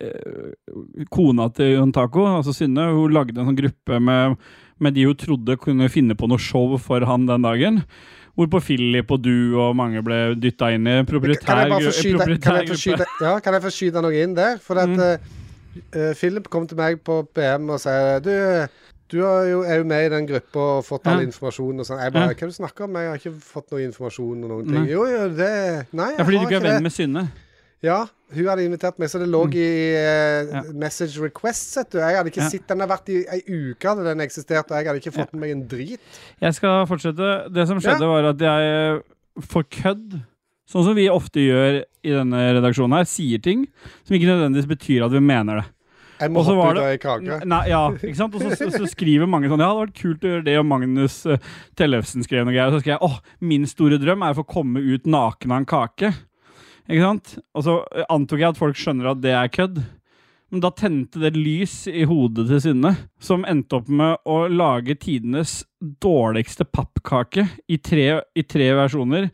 [SPEAKER 1] kona til Jon Taco, altså Synne, hun lagde en sånn gruppe med de hun trodde kunne finne på noe show for han den dagen. Hvorpå Philip og du og mange ble dyttet inn i proprietær gruppe.
[SPEAKER 2] Kan jeg få skyte noe inn der? For at Philip kom til meg på BM og sier du er jo med i den gruppa og fått all informasjon og sånn. Jeg bare, hva du snakker om? Jeg har ikke fått noe informasjon og noen ting. Jo, det... Nei, jeg
[SPEAKER 1] fordi du
[SPEAKER 2] har
[SPEAKER 1] ikke er venn
[SPEAKER 2] det.
[SPEAKER 1] med Synne.
[SPEAKER 2] Ja, hun hadde invitert meg, så det lå i message request, vet du. Jeg hadde ikke sett den, har vært i en uke hadde den eksistert, og jeg hadde ikke fått med meg en drit.
[SPEAKER 1] Jeg skal fortsette. Det som skjedde var at jeg for kødd, sånn som vi ofte gjør i denne redaksjonen her, sier ting som ikke nødvendigvis betyr at vi mener det.
[SPEAKER 2] Jeg må hoppe ut av en kake.
[SPEAKER 1] Nei, ja, ikke sant? Og så skriver mange sånn, ja, det hadde vært kult å gjøre det, og Magnus Tellefsen skrev noe greier, og så skrev jeg, min store drøm er å få komme ut naken av en kake. Ikke sant? Og så antok jeg at folk skjønner at det er kødd. Men da tente det lys i hodet til Synne, som endte opp med å lage tidenes dårligste pappkake i tre versjoner.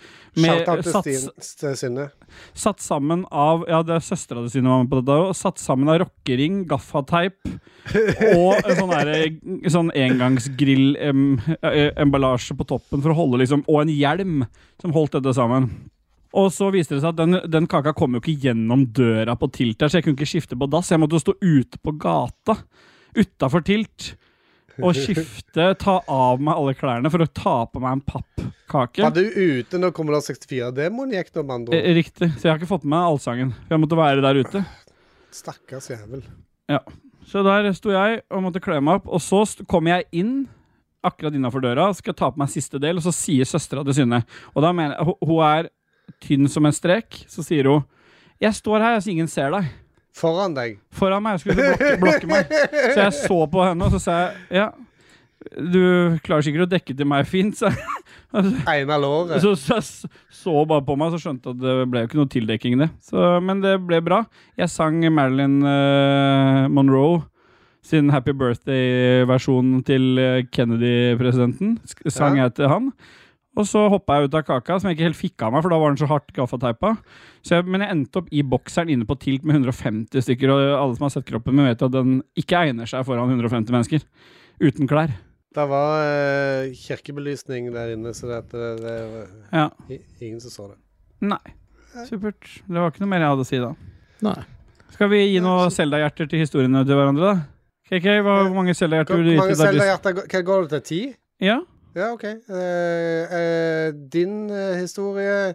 [SPEAKER 1] Satt sammen av, det er søstera til Synne var med på dette, og satt sammen av rockering, gaffateip og en sånn engangsgrill emballasje på toppen for å holde liksom, og en hjelm som holdt dette sammen. Og så viste det seg at den kaka kom jo ikke gjennom døra på Tilt der, så jeg kunne ikke skifte på dass. Jeg måtte stå ute på gata, utenfor Tilt, og ta av meg alle klærne for å ta på meg en pappkake.
[SPEAKER 2] Var du ute når Commodore 64-demoen gikk nå, med andre?
[SPEAKER 1] Riktig, så jeg har ikke fått med meg allsangen. Jeg måtte være der ute.
[SPEAKER 2] Stakkars jævel.
[SPEAKER 1] Ja, så der sto jeg og måtte klø meg opp, og så kom jeg inn, akkurat innenfor døra, skal ta på meg siste del, og så sier søstera til Synne, og da mener jeg, hun er tynn som en strek, så sier hun, jeg står her, så ingen ser deg.
[SPEAKER 2] Foran deg? Foran
[SPEAKER 1] meg, jeg skulle blokke meg. Så jeg så på henne, og så sa jeg, ja, du klarer sikkert å dekke til meg fint, så
[SPEAKER 2] Einar låret.
[SPEAKER 1] Så bare på meg, så skjønte at det ble jo ikke noe tildekking det. Men det ble bra. Jeg sang Marilyn Monroe sin Happy Birthday-versjon til Kennedy-presidenten. Sang jeg til han. Og så hoppet jeg ut av kaka, som jeg ikke helt fikk av meg, for da var den så hardt gaffateipa. Men jeg endte opp i bokseren inne på Tilt med 150 stykker, og alle som har sett kroppen min vet at den ikke egner seg foran 150 mennesker. Uten klær.
[SPEAKER 2] Det var kirkebelysning der inne, så det var ingen som så det.
[SPEAKER 1] Nei, supert. Det var ikke noe mer jeg hadde å si da.
[SPEAKER 4] Nei.
[SPEAKER 1] Skal vi gi noen Zelda-hjerter til historiene til hverandre da? KK, hvor mange Zelda-hjerter vil du gi til deg?
[SPEAKER 2] Hvor mange Zelda-hjerter? Hva går det til 10?
[SPEAKER 1] Ja.
[SPEAKER 2] Ja, ok. Din historie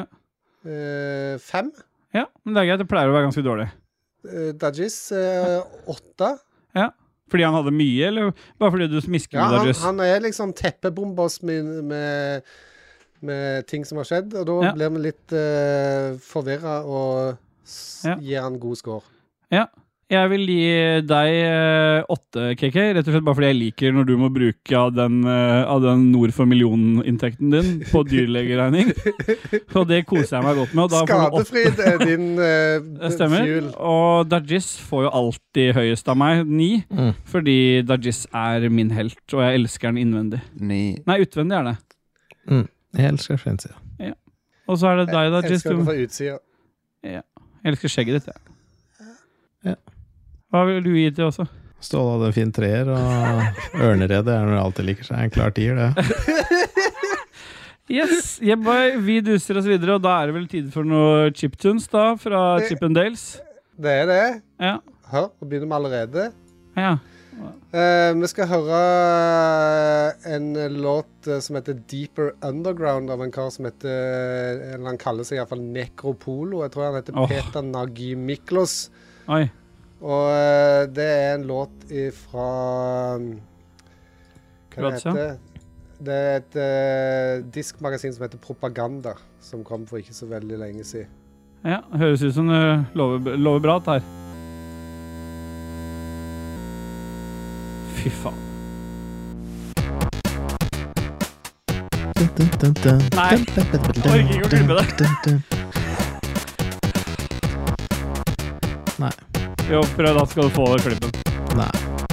[SPEAKER 2] 5?
[SPEAKER 1] Ja, men det er greit. Det pleier å være ganske dårlig.
[SPEAKER 2] Dajis 8?
[SPEAKER 1] Ja. Fordi han hadde mye, eller bare fordi du smisker med Dajis?
[SPEAKER 2] Han er liksom teppebombers med ting som har skjedd, og da blir vi litt forvirret og gir han god score. Ja. Jeg vil gi deg 8, KK, rett og slett bare fordi jeg liker når du må bruke av den nord for millioninntekten din på dyrlegeregning. Så det koser jeg meg godt med. Skadefrid er din fuel.
[SPEAKER 1] Og Dajis får jo alltid høyest av meg, 9, fordi Dajis er min helt, og jeg elsker den innvendig.
[SPEAKER 3] 9.
[SPEAKER 1] Nei, utvendig er det.
[SPEAKER 4] Jeg elsker frensida.
[SPEAKER 1] Ja. Og så er det deg, Dajis.
[SPEAKER 2] Jeg elsker det fra utsida.
[SPEAKER 1] Ja. Jeg elsker skjegget ditt,
[SPEAKER 4] Ja.
[SPEAKER 1] Hva vil du gi til også?
[SPEAKER 4] Ståle hadde en fin 3-er, og ørneredet er når det alltid liker seg. En klar 10-er, det.
[SPEAKER 1] Yes, vi duser oss videre, og da er det vel tid for noe chiptunes da, fra Chip and Dales.
[SPEAKER 2] Det er det.
[SPEAKER 1] Ja.
[SPEAKER 2] Hør, nå begynner vi allerede.
[SPEAKER 1] Ja.
[SPEAKER 2] Vi skal høre en låt som heter Deeper Underground av en kar som heter, han kaller seg i hvert fall Necropolo. Jeg tror han heter Peter Nagimiklos.
[SPEAKER 1] Oi.
[SPEAKER 2] Og det er en låt fra hva det heter? Det er et diskmagasin som heter Propaganda, som kom for ikke så veldig lenge siden.
[SPEAKER 1] Ja, høres ut som det lover bra det her. Fy faen. Nei, orker ikke å klippe det.
[SPEAKER 4] Nei.
[SPEAKER 1] Jo, prøv da skal du få klippen.
[SPEAKER 4] Nei.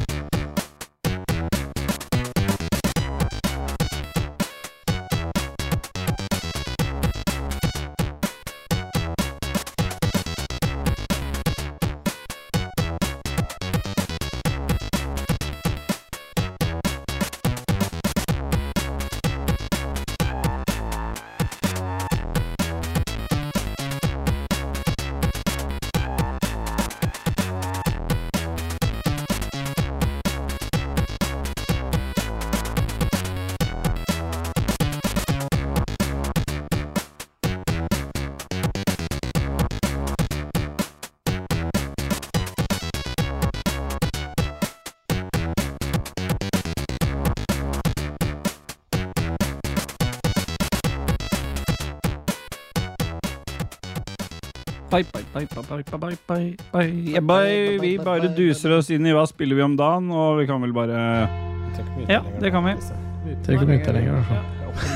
[SPEAKER 1] Vi bare duser oss inn i hva spiller vi om dagen, og vi kan vel bare... Ja, det kan vi.
[SPEAKER 4] Det er ikke mye lenger, i hvert fall.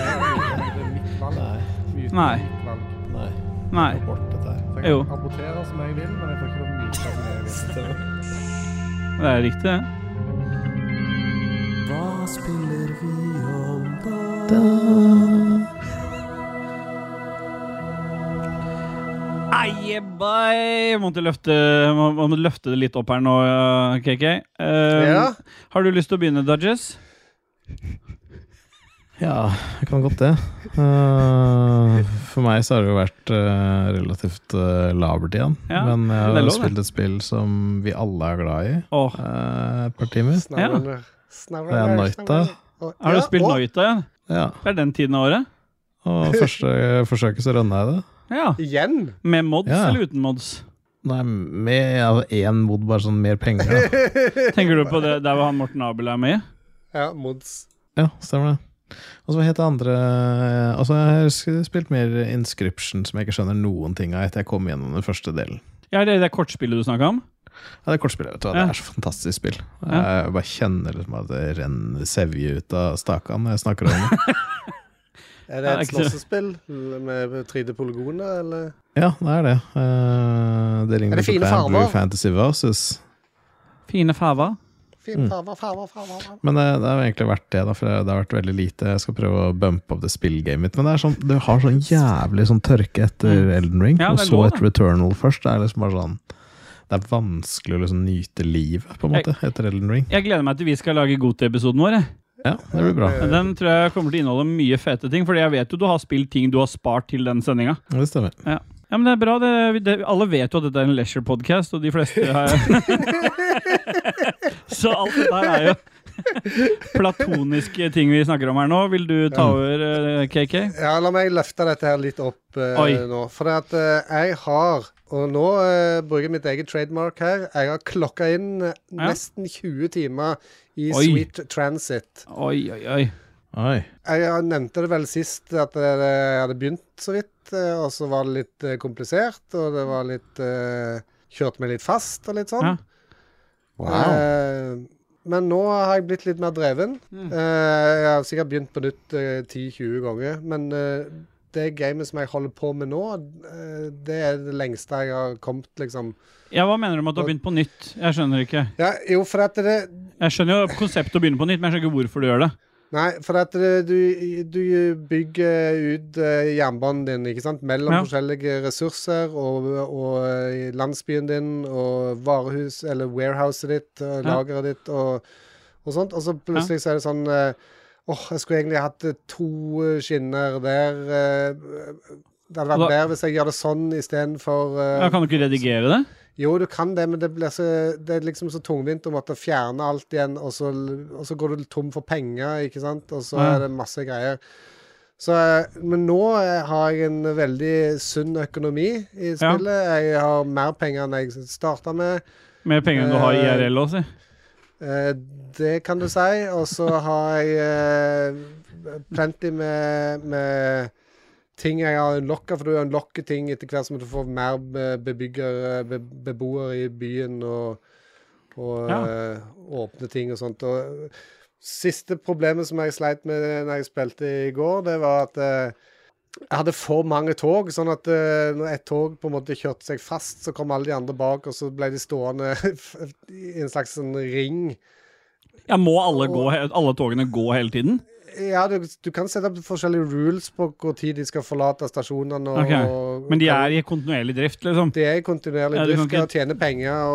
[SPEAKER 1] Nei. Nei. Jo.
[SPEAKER 2] Abortere som jeg vil, men jeg får ikke noe mye som jeg vil.
[SPEAKER 1] Det er riktig, det.
[SPEAKER 3] Hva spiller vi om da?
[SPEAKER 1] Måtte løfte det litt opp her nå, KK.
[SPEAKER 2] Ja.
[SPEAKER 1] Har du lyst til å begynne, Dodges?
[SPEAKER 4] Ja, jeg kan godt det. For meg så har det jo vært relativt labert igjen.
[SPEAKER 1] Ja,
[SPEAKER 4] men jeg
[SPEAKER 1] det er
[SPEAKER 4] har
[SPEAKER 1] lov,
[SPEAKER 4] spilt et spill som vi alle er glad i. Et par timer. Det er Noita.
[SPEAKER 1] Har du spilt Noita igjen?
[SPEAKER 4] Ja.
[SPEAKER 1] Det er den tiden av året?
[SPEAKER 4] Og første forsøket så rønner jeg det.
[SPEAKER 1] Ja.
[SPEAKER 2] Igjen?
[SPEAKER 1] Med mods
[SPEAKER 4] Ja.
[SPEAKER 1] eller uten mods?
[SPEAKER 4] Nei, med en mod, bare sånn mer penger. Da.
[SPEAKER 1] Tenker du på det der hvor han Morten Abel er med?
[SPEAKER 2] Ja, mods.
[SPEAKER 4] Ja, stemmer det. Og så heter andre. Og så har jeg spilt mer Inscription, som jeg ikke skjønner noen ting av etter jeg kom gjennom den første delen.
[SPEAKER 1] Ja, det er det kortspillet du snakket om?
[SPEAKER 4] Ja, det er kortspillet, vet du. Det er så fantastisk spill. Jeg bare kjenner liksom at det renner sevje ut av stakan når jeg snakker om det.
[SPEAKER 2] Er det et slåssespill med 3D-polygoner, eller?
[SPEAKER 4] Ja, det er det. Det ringer
[SPEAKER 2] det fine farver?
[SPEAKER 4] Blue Fantasy Versus.
[SPEAKER 1] Fine farver?
[SPEAKER 2] Fine farver.
[SPEAKER 4] Men det har egentlig vært det, da, for det har vært veldig lite. Jeg skal prøve å bumpe opp det spillgamet mitt. Men det er sånn, du har sånn jævlig sånn tørke etter Elden Ring,
[SPEAKER 1] Ja,
[SPEAKER 4] og
[SPEAKER 1] det er
[SPEAKER 4] så
[SPEAKER 1] lov,
[SPEAKER 4] et Returnal først. Det er liksom bare sånn, det er vanskelig å liksom nyte livet, på en måte, etter Elden Ring.
[SPEAKER 1] Jeg gleder meg til vi skal lage Gote-episoden vår.
[SPEAKER 4] Ja, det blir bra.
[SPEAKER 1] Den tror jeg kommer til å inneholde mye fete ting, fordi jeg vet jo du har spilt ting du har spart til den sendinga.
[SPEAKER 4] Det stemmer.
[SPEAKER 1] Ja, men det er bra. Alle vet jo at dette er en leisure-podcast, og de fleste har... Så alt dette her er jo platoniske ting vi snakker om her nå. Vil du ta over, KK?
[SPEAKER 2] Ja, la meg løfte dette her litt opp nå. For det at jeg har, og nå bruker jeg mitt eget trademark her, jeg har klokket inn nesten 20 timer i Sweet Transit.
[SPEAKER 1] Oi.
[SPEAKER 2] Jeg nevnte det vel sist at jeg hadde begynt så vidt, og så var det litt komplisert, og det var litt kjørt meg litt fast og litt sånn.
[SPEAKER 1] Ja.
[SPEAKER 4] Wow.
[SPEAKER 2] Men nå har jeg blitt litt mer dreven. Jeg har sikkert begynt på nytt 10-20 ganger, men det gamet som jeg holder på med nå, det er det lengste jeg har kommet, liksom.
[SPEAKER 1] Ja, hva mener du med at du har begynt på nytt? Jeg skjønner ikke.
[SPEAKER 2] Ja, jo, for at det...
[SPEAKER 1] Jeg skjønner jo konseptet å begynne på nytt, men jeg skjønner ikke hvorfor du gjør det.
[SPEAKER 2] Nei, for at du bygger ut jernbanen din, ikke sant? Mellom forskjellige ressurser og landsbyen din og varehus, eller warehouset ditt, lageret ditt og sånt. Og så plutselig så er det sånn, jeg skulle egentlig hatt 2 skinner der. Det hadde vært bedre hvis jeg gjør det sånn i stedet for...
[SPEAKER 1] Kan du ikke redigere det?
[SPEAKER 2] Jo, du kan det, men det er liksom så tungvint å måtte fjerne alt igjen, og så går du tom for penger, ikke sant? Og så er det masse greier. Så, men nå har jeg en veldig sunn økonomi i spillet. Jeg har mer penger enn jeg startet med.
[SPEAKER 1] Mer penger enn du har i IRL også?
[SPEAKER 2] Det kan du si. Og så har jeg plenty med ting jeg har unlocket, for du unlocker ting etter hvert som du får mer beboere i byen og åpne ting og sånt. Og siste problemet som jeg sleit med når jeg spilte i går, det var at jeg hadde for mange tog, sånn at når et tog på en måte kjørte seg fast, så kom alle de andre bak, og så ble de stående i en slags sånn ring.
[SPEAKER 1] Ja, må alle togene gå hele tiden?
[SPEAKER 2] Ja, du kan sette opp forskjellige rules på hvor tid de skal forlate stasjonene.
[SPEAKER 1] Men de er i kontinuerlig drift, liksom?
[SPEAKER 2] De er i kontinuerlig drift og tjener penger.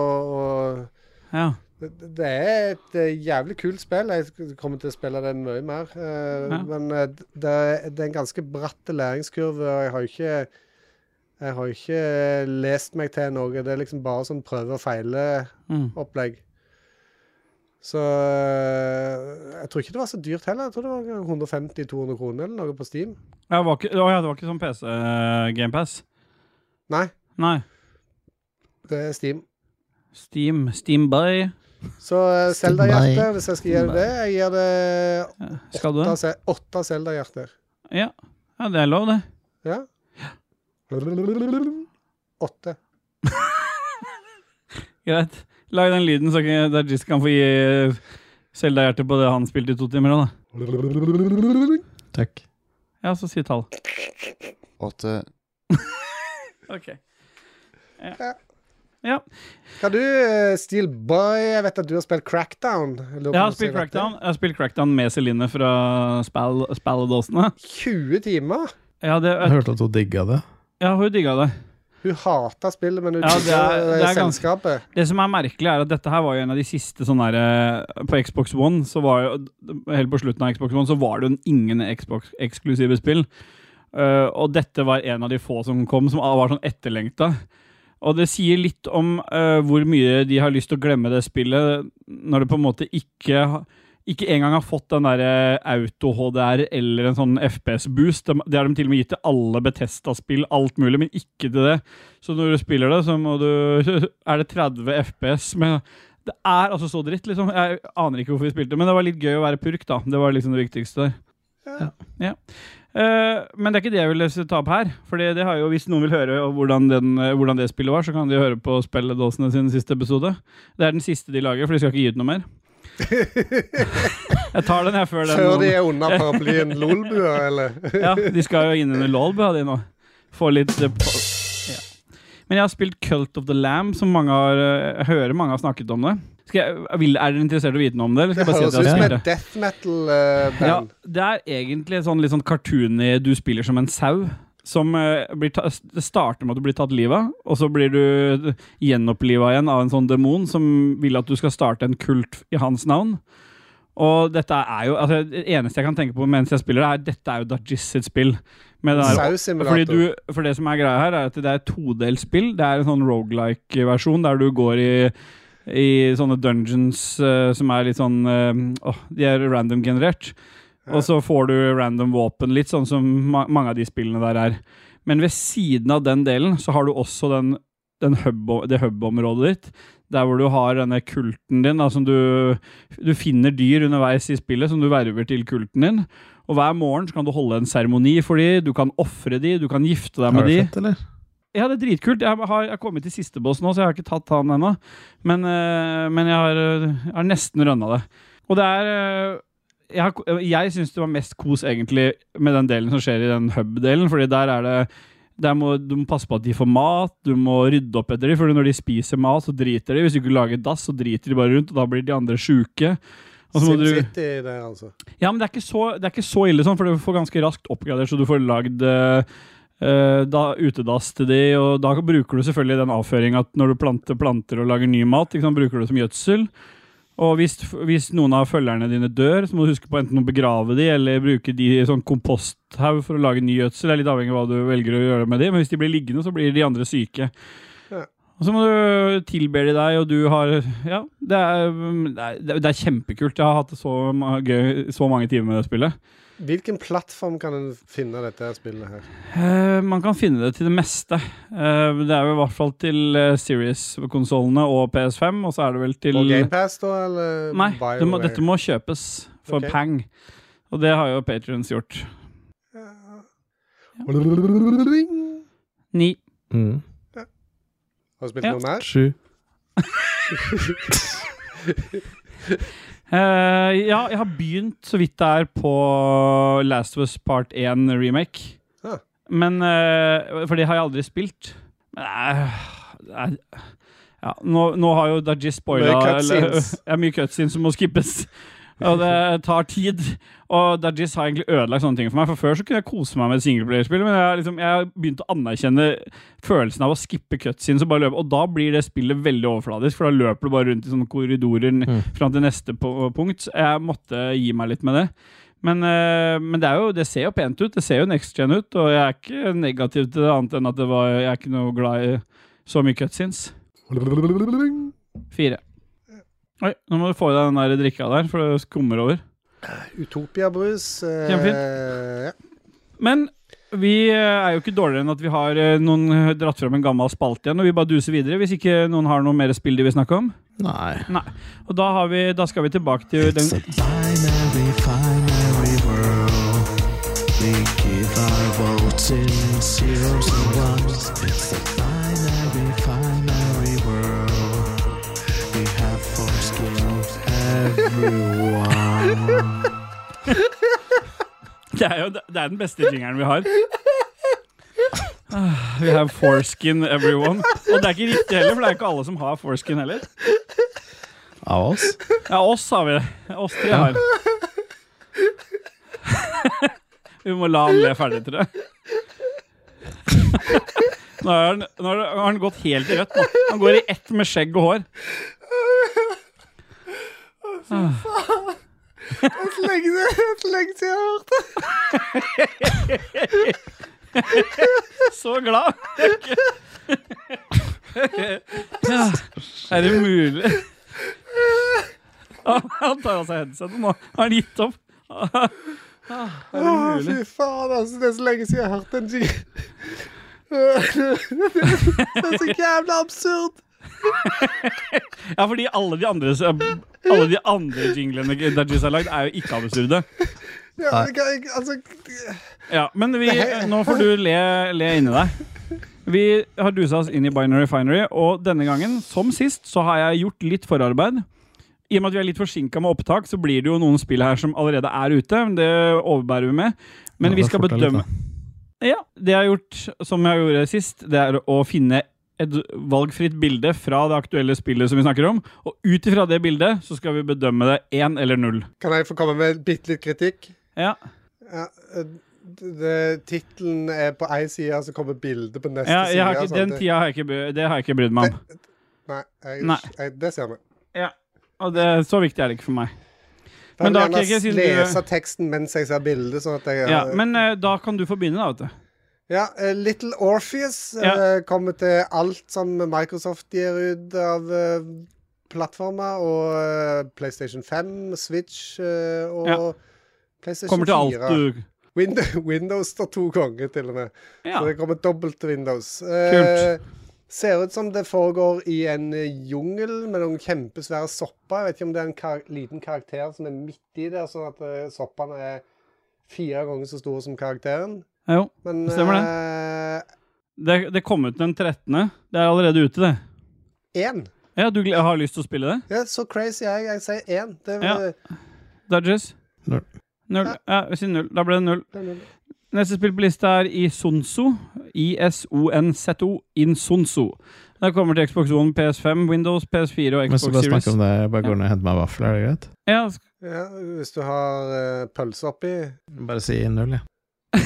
[SPEAKER 2] Det er et jævlig kult spill. Jeg kommer til å spille det mye mer. Men det er en ganske bratt læringskurve, og jeg har ikke lest meg til noe. Det er liksom bare sånn prøve og feile opplegg. Så jeg tror ikke det var så dyrt heller. Jeg tror det var 150-200 kroner eller noe på Steam.
[SPEAKER 1] Det var ikke sånn PC Game Pass?
[SPEAKER 2] Nei. Det er Steam.
[SPEAKER 1] Steam Buy.
[SPEAKER 2] Så Zelda-hjerter, hvis jeg skal gjøre det, jeg gir det 8 Zelda-hjerter. Ja,
[SPEAKER 1] det er lov det.
[SPEAKER 2] Ja. 8.
[SPEAKER 1] Greit. Lag den lyden, så Dajis kan få gi Zelda-hjerte på det han spilte i 2 timer da.
[SPEAKER 4] Takk.
[SPEAKER 1] Ja, så si tall.
[SPEAKER 3] 8.
[SPEAKER 1] Ok. Ja.
[SPEAKER 2] Kan du, Steelboy, jeg vet at du har spilt Crackdown.
[SPEAKER 1] Jeg har spilt Crackdown med Celine fra Spalledåsene.
[SPEAKER 2] 20 timer?
[SPEAKER 1] Ja,
[SPEAKER 4] jeg hørte at hun digget det.
[SPEAKER 1] Ja, hun digget det.
[SPEAKER 2] Hun hater spillet, men hun digger selskapet.
[SPEAKER 1] Det som er merkelig er at dette her var jo en av de siste sånne der, på Xbox One, så var jo, helt på slutten av Xbox One, så var det jo ingen Xbox-eksklusive spill. Og dette var en av de få som kom, som var sånn etterlengtet. Og det sier litt om hvor mye de har lyst til å glemme det spillet, når det på en måte ikke engang har fått den der auto-HDR eller en sånn FPS-boost. Det har de til og med gitt til alle Bethesda-spill, alt mulig, men ikke til det. Så når du spiller det, så er det 30 FPS, men det er altså så dritt, liksom. Jeg aner ikke hvorfor vi spilte, men det var litt gøy å være purk, da. Det var liksom det viktigste der. Ja. Men det er ikke det jeg vil ta opp her, for det har jo, hvis noen vil høre hvordan det spillet var, så kan de høre på Spelledåsene sin siste episode. Det er den siste de lager, for de skal ikke gi ut noe mer. Jeg tar den her før
[SPEAKER 2] de er under paraplyen LOL-bua, eller?
[SPEAKER 1] Ja, de skal jo inn under LOL-bua de nå. Få litt ja. Men jeg har spilt Cult of the Lamb, som jeg hører mange har snakket om det. Er dere interessert i å vite noe om det?
[SPEAKER 2] Det høres ut som et death metal-band.
[SPEAKER 1] Ja, det er egentlig litt sånn cartoony, du spiller som en sau, som det starter med at du blir tatt livet av, og så blir du gjenopplivet igjen av en sånn demon som vil at du skal starte en kult i hans navn. Og dette er jo, altså det eneste jeg kan tenke på mens jeg spiller det, dette er jo Dajis sitt spill.
[SPEAKER 2] Sausimulator.
[SPEAKER 1] For det som er greia her er at det er et todelspill. Det er en sånn roguelike-versjon der du går i sånne dungeons som er litt sånn, de er random generert. Og så får du random våpen, litt sånn som mange av de spillene der er. Men ved siden av den delen så har du også det hub-området ditt, der hvor du har denne kulten din, da, som du finner dyr underveis i spillet som du verver til kulten din. Og hver morgen så kan du holde en seremoni for de, du kan offre de, du kan gifte deg med de.
[SPEAKER 4] Har du fett, eller?
[SPEAKER 1] Ja, det er dritkult. Jeg har kommet til siste boss nå, så jeg har ikke tatt han ennå. Men jeg har nesten rønnet det. Og det er... Jeg synes det var mest kos egentlig med den delen som skjer i den hub-delen, fordi du må passe på at de får mat, du må rydde opp etter dem, for når de spiser mat så driter de, hvis du ikke lager dass så driter de bare rundt, og da blir de andre syke.
[SPEAKER 2] SimCity der altså.
[SPEAKER 1] Ja, men det er ikke så ille sånn, for du får ganske raskt oppgradert, så du får lagd utedass til de, og da bruker du selvfølgelig den avføringen at når du planter og lager ny mat, ikke sant, bruker du det som gjødsel. Og hvis noen av følgerne dine dør, så må du huske på enten å begrave de, eller bruke de i sånn komposthaug for å lage ny gjødsel. Det litt avhengig av hva du velger å gjøre med de, men hvis de blir liggende, så blir de andre syke. Ja. Og så må du tilbe de deg, og du har... Ja, det er kjempekult. Jeg har hatt det så mange timer med det spillet.
[SPEAKER 2] Hvilken plattform kan en finne dette spillet her?
[SPEAKER 1] Man kan finne det til det meste. Det er jo i hvert fall til Series-konsolene og PS5, og så er det vel til...
[SPEAKER 2] Og Game Pass da, eller?
[SPEAKER 1] Nei, dette må kjøpes for peng. Og det har jo Patreons gjort. 9.
[SPEAKER 2] Har du spilt noe mer?
[SPEAKER 4] 7.
[SPEAKER 1] Ja, jeg har begynt så vidt det er på Last of Us Part 1 remake. Men, for det har jeg aldri spilt. Men, ja, nå har jo Dajis spoilet mye cutscenes som må skippes. Og det tar tid. Og Dajis har egentlig ødelagt sånne ting for meg. For før så kunne jeg kose meg med et singleplayerspill, men jeg har begynt å anerkjenne følelsen av å skippe cutscenes og bare løpe. Og da blir det spillet veldig overfladisk, for da løper du bare rundt i sånne korridorer frem til neste punkt. Jeg måtte gi meg litt med det. Men det ser jo pent ut. Det ser jo next-gen ut, og jeg er ikke negativ til det annet enn at jeg er ikke noe glad i så mye cutscenes. 4. Oi, nå må du få i deg den der drikka der, for det skummer over.
[SPEAKER 2] Utopia-brus.
[SPEAKER 1] Kjempefint. Ja. Men vi er jo ikke dårligere enn at vi har noen dratt frem en gammel spalt igjen, og vi bare duser videre, hvis ikke noen har noe mer spill de vil snakke om.
[SPEAKER 4] Nei.
[SPEAKER 1] Og da skal vi tilbake til den...
[SPEAKER 3] It's a binary world. We give our votes in zeros and ones. It's a binary world. We have foreskin, everyone.
[SPEAKER 1] Det er den beste jingeren vi har. We have foreskin, everyone. Og det er ikke riktig heller, for det er ikke alle som har foreskin heller.
[SPEAKER 4] Av oss?
[SPEAKER 1] Ja, oss har vi det. Oss tre har. Vi må la han le ferdig, tror jeg. Nå har han gått helt i rødt nå. Han går i ett med skjegg og hår.
[SPEAKER 2] Fy faen. Det er så lenge siden jeg har hørt det.
[SPEAKER 1] Så glad. Ja, er det mulig? Han tar av seg headsetet nå. Har han gitt opp? Er det mulig?
[SPEAKER 2] Fy faen, altså. Det er så lenge siden jeg har hørt den jingle. Det er så jævla absurd.
[SPEAKER 1] Ja, fordi alle de andre jinglene Dajis har lagd er jo ikke absurde. Ja, men nå får du le inni deg. Vi har duset oss inn i Binary Finery, og denne gangen, som sist, så har jeg gjort litt forarbeid. I og med at vi er litt forsinket med opptak, så blir det jo noen spill her som allerede er ute. Det overbærer vi med. Men vi skal bedømme. Ja, det jeg har gjort, som jeg gjorde sist, det er å finne et valgfritt bilde fra det aktuelle spillet som vi snakker om, og ut ifra det bildet så skal vi bedømme det 1 eller 0.
[SPEAKER 2] Kan jeg få komme med bitte litt kritikk?
[SPEAKER 1] Ja.
[SPEAKER 2] Titlen er på en side, så kommer bildet på neste side.
[SPEAKER 1] Den tida har jeg ikke brydd meg om.
[SPEAKER 2] Nei, det ser vi.
[SPEAKER 1] Ja, og så viktig er det ikke for meg.
[SPEAKER 2] Men da kan jeg lese teksten mens jeg ser bildet, sånn at jeg...
[SPEAKER 1] Ja, men da kan du få begynne da, vet du.
[SPEAKER 2] Ja, Little Orpheus kommer til alt som Microsoft gir ut av plattformer, og PlayStation 5, Switch og PlayStation 4.
[SPEAKER 1] Kommer til alt du...
[SPEAKER 2] Windows står 2 ganger til og med.
[SPEAKER 1] Ja.
[SPEAKER 2] Så det kommer dobbelt til Windows.
[SPEAKER 1] Kult.
[SPEAKER 2] Ser ut som det foregår i en jungel med noen kjempesvære sopper. Jeg vet ikke om det er en liten karakter som er midt i det, sånn at soppene er 4 ganger så store som karakteren.
[SPEAKER 1] Jo,
[SPEAKER 2] men,
[SPEAKER 1] stemmer det. Det kom ut den 13. Det er allerede ute, det.
[SPEAKER 2] 1?
[SPEAKER 1] Ja, du har lyst til å spille det?
[SPEAKER 2] Ja, så crazy er jeg sier 1.
[SPEAKER 1] Dodges?
[SPEAKER 4] 0.
[SPEAKER 1] Ja, vi sier 0. Da ble det 0.
[SPEAKER 2] Det er 0.
[SPEAKER 1] Neste spill på lista er Isonzo. I-S-O-N-Z-O. Insonzo. Det kommer til Xbox One, PS5, Windows, PS4 og Xbox Series.
[SPEAKER 4] Men så bare snakke om det, bare går ned og henter meg vaffel, er det greit?
[SPEAKER 2] Ja, hvis du har pølse oppi.
[SPEAKER 4] Bare si 0, ja.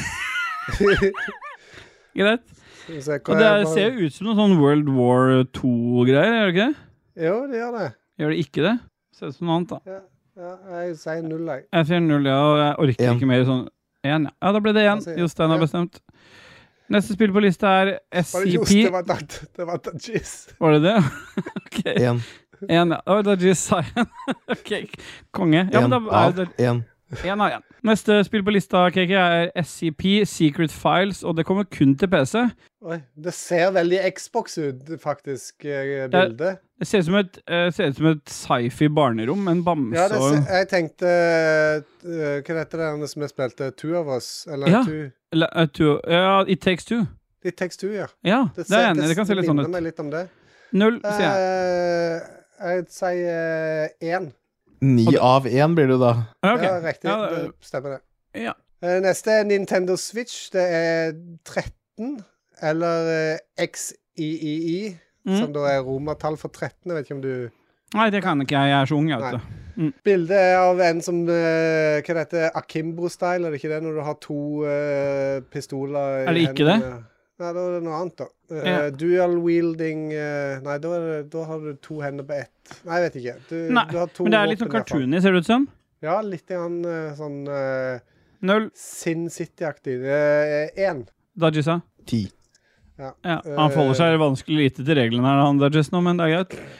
[SPEAKER 1] Greit. Og det ser jo ut som noen sånn World War 2-greier, gjør det ikke det?
[SPEAKER 2] Jo, det gjør det.
[SPEAKER 1] Gjør det ikke det? Ser ut som noe annet, da.
[SPEAKER 2] Ja, jeg sier 0, jeg.
[SPEAKER 1] Jeg sier 0, ja, og jeg orker
[SPEAKER 4] En.
[SPEAKER 1] ikke mer sånn 1, ja. Ja, da ble det 1. Jostein har bestemt. Neste spill på lista er
[SPEAKER 2] Var det just,
[SPEAKER 1] SCP.
[SPEAKER 2] det var Dajis.
[SPEAKER 1] Var det det? Ok.
[SPEAKER 4] 1,
[SPEAKER 1] 1, ja. Da Dajis sa jeg. Ok, konge. Ja, men
[SPEAKER 4] 1
[SPEAKER 1] da er
[SPEAKER 4] av
[SPEAKER 1] det
[SPEAKER 4] 1.
[SPEAKER 1] 1 av 1. Neste spill på lista, KK, er SCP, Secret Files, og det kommer kun til PC.
[SPEAKER 2] Oi, det ser veldig Xbox ut, faktisk, bildet.
[SPEAKER 1] Det ser ut som et sci-fi barnerom, en bamse
[SPEAKER 2] Ja,
[SPEAKER 1] og...
[SPEAKER 2] jeg tenkte hva heter det som jeg spilte? Two of Us? Eller
[SPEAKER 1] Ja. Ja, It Takes Two.
[SPEAKER 2] It Takes Two, ja.
[SPEAKER 1] Ja, det er enig. Det kan se litt sånn
[SPEAKER 2] minner
[SPEAKER 1] ut.
[SPEAKER 2] meg litt om det.
[SPEAKER 1] 0, sier jeg.
[SPEAKER 2] Jeg sier 1.
[SPEAKER 4] 9 av 1 blir det da.
[SPEAKER 1] Ok.
[SPEAKER 2] Ja, riktig.
[SPEAKER 1] Ja,
[SPEAKER 2] Det stemmer det.
[SPEAKER 1] ja.
[SPEAKER 2] Neste er Nintendo Switch. Det er 13, eller XIII, som da er romertall for 13. Jeg vet ikke om du...
[SPEAKER 1] Nei, det kan ikke jeg. Jeg er så ung, jeg vet det.
[SPEAKER 2] Bildet er av en som, hva heter det, Akimbo-style, er det ikke det, når du har 2 pistoler i
[SPEAKER 1] Er det ikke det?
[SPEAKER 2] Nei, da er det noe annet da.
[SPEAKER 1] Ja.
[SPEAKER 2] Dual wielding, nei, da har du 2 hender på ett. Nei, jeg vet ikke.
[SPEAKER 1] Nei,
[SPEAKER 2] du har 2
[SPEAKER 1] men det er litt sånn
[SPEAKER 2] våpen i hvert fall.
[SPEAKER 1] cartoony, ser det ut som.
[SPEAKER 2] Ja, litt grann sånn
[SPEAKER 1] 0,
[SPEAKER 2] Sin City-aktig. 1.
[SPEAKER 1] Dajisa.
[SPEAKER 4] 10.
[SPEAKER 2] Ja.
[SPEAKER 1] Ja, han forholder seg vanskelig lite til reglene her, han Dajis nå, men det er greit.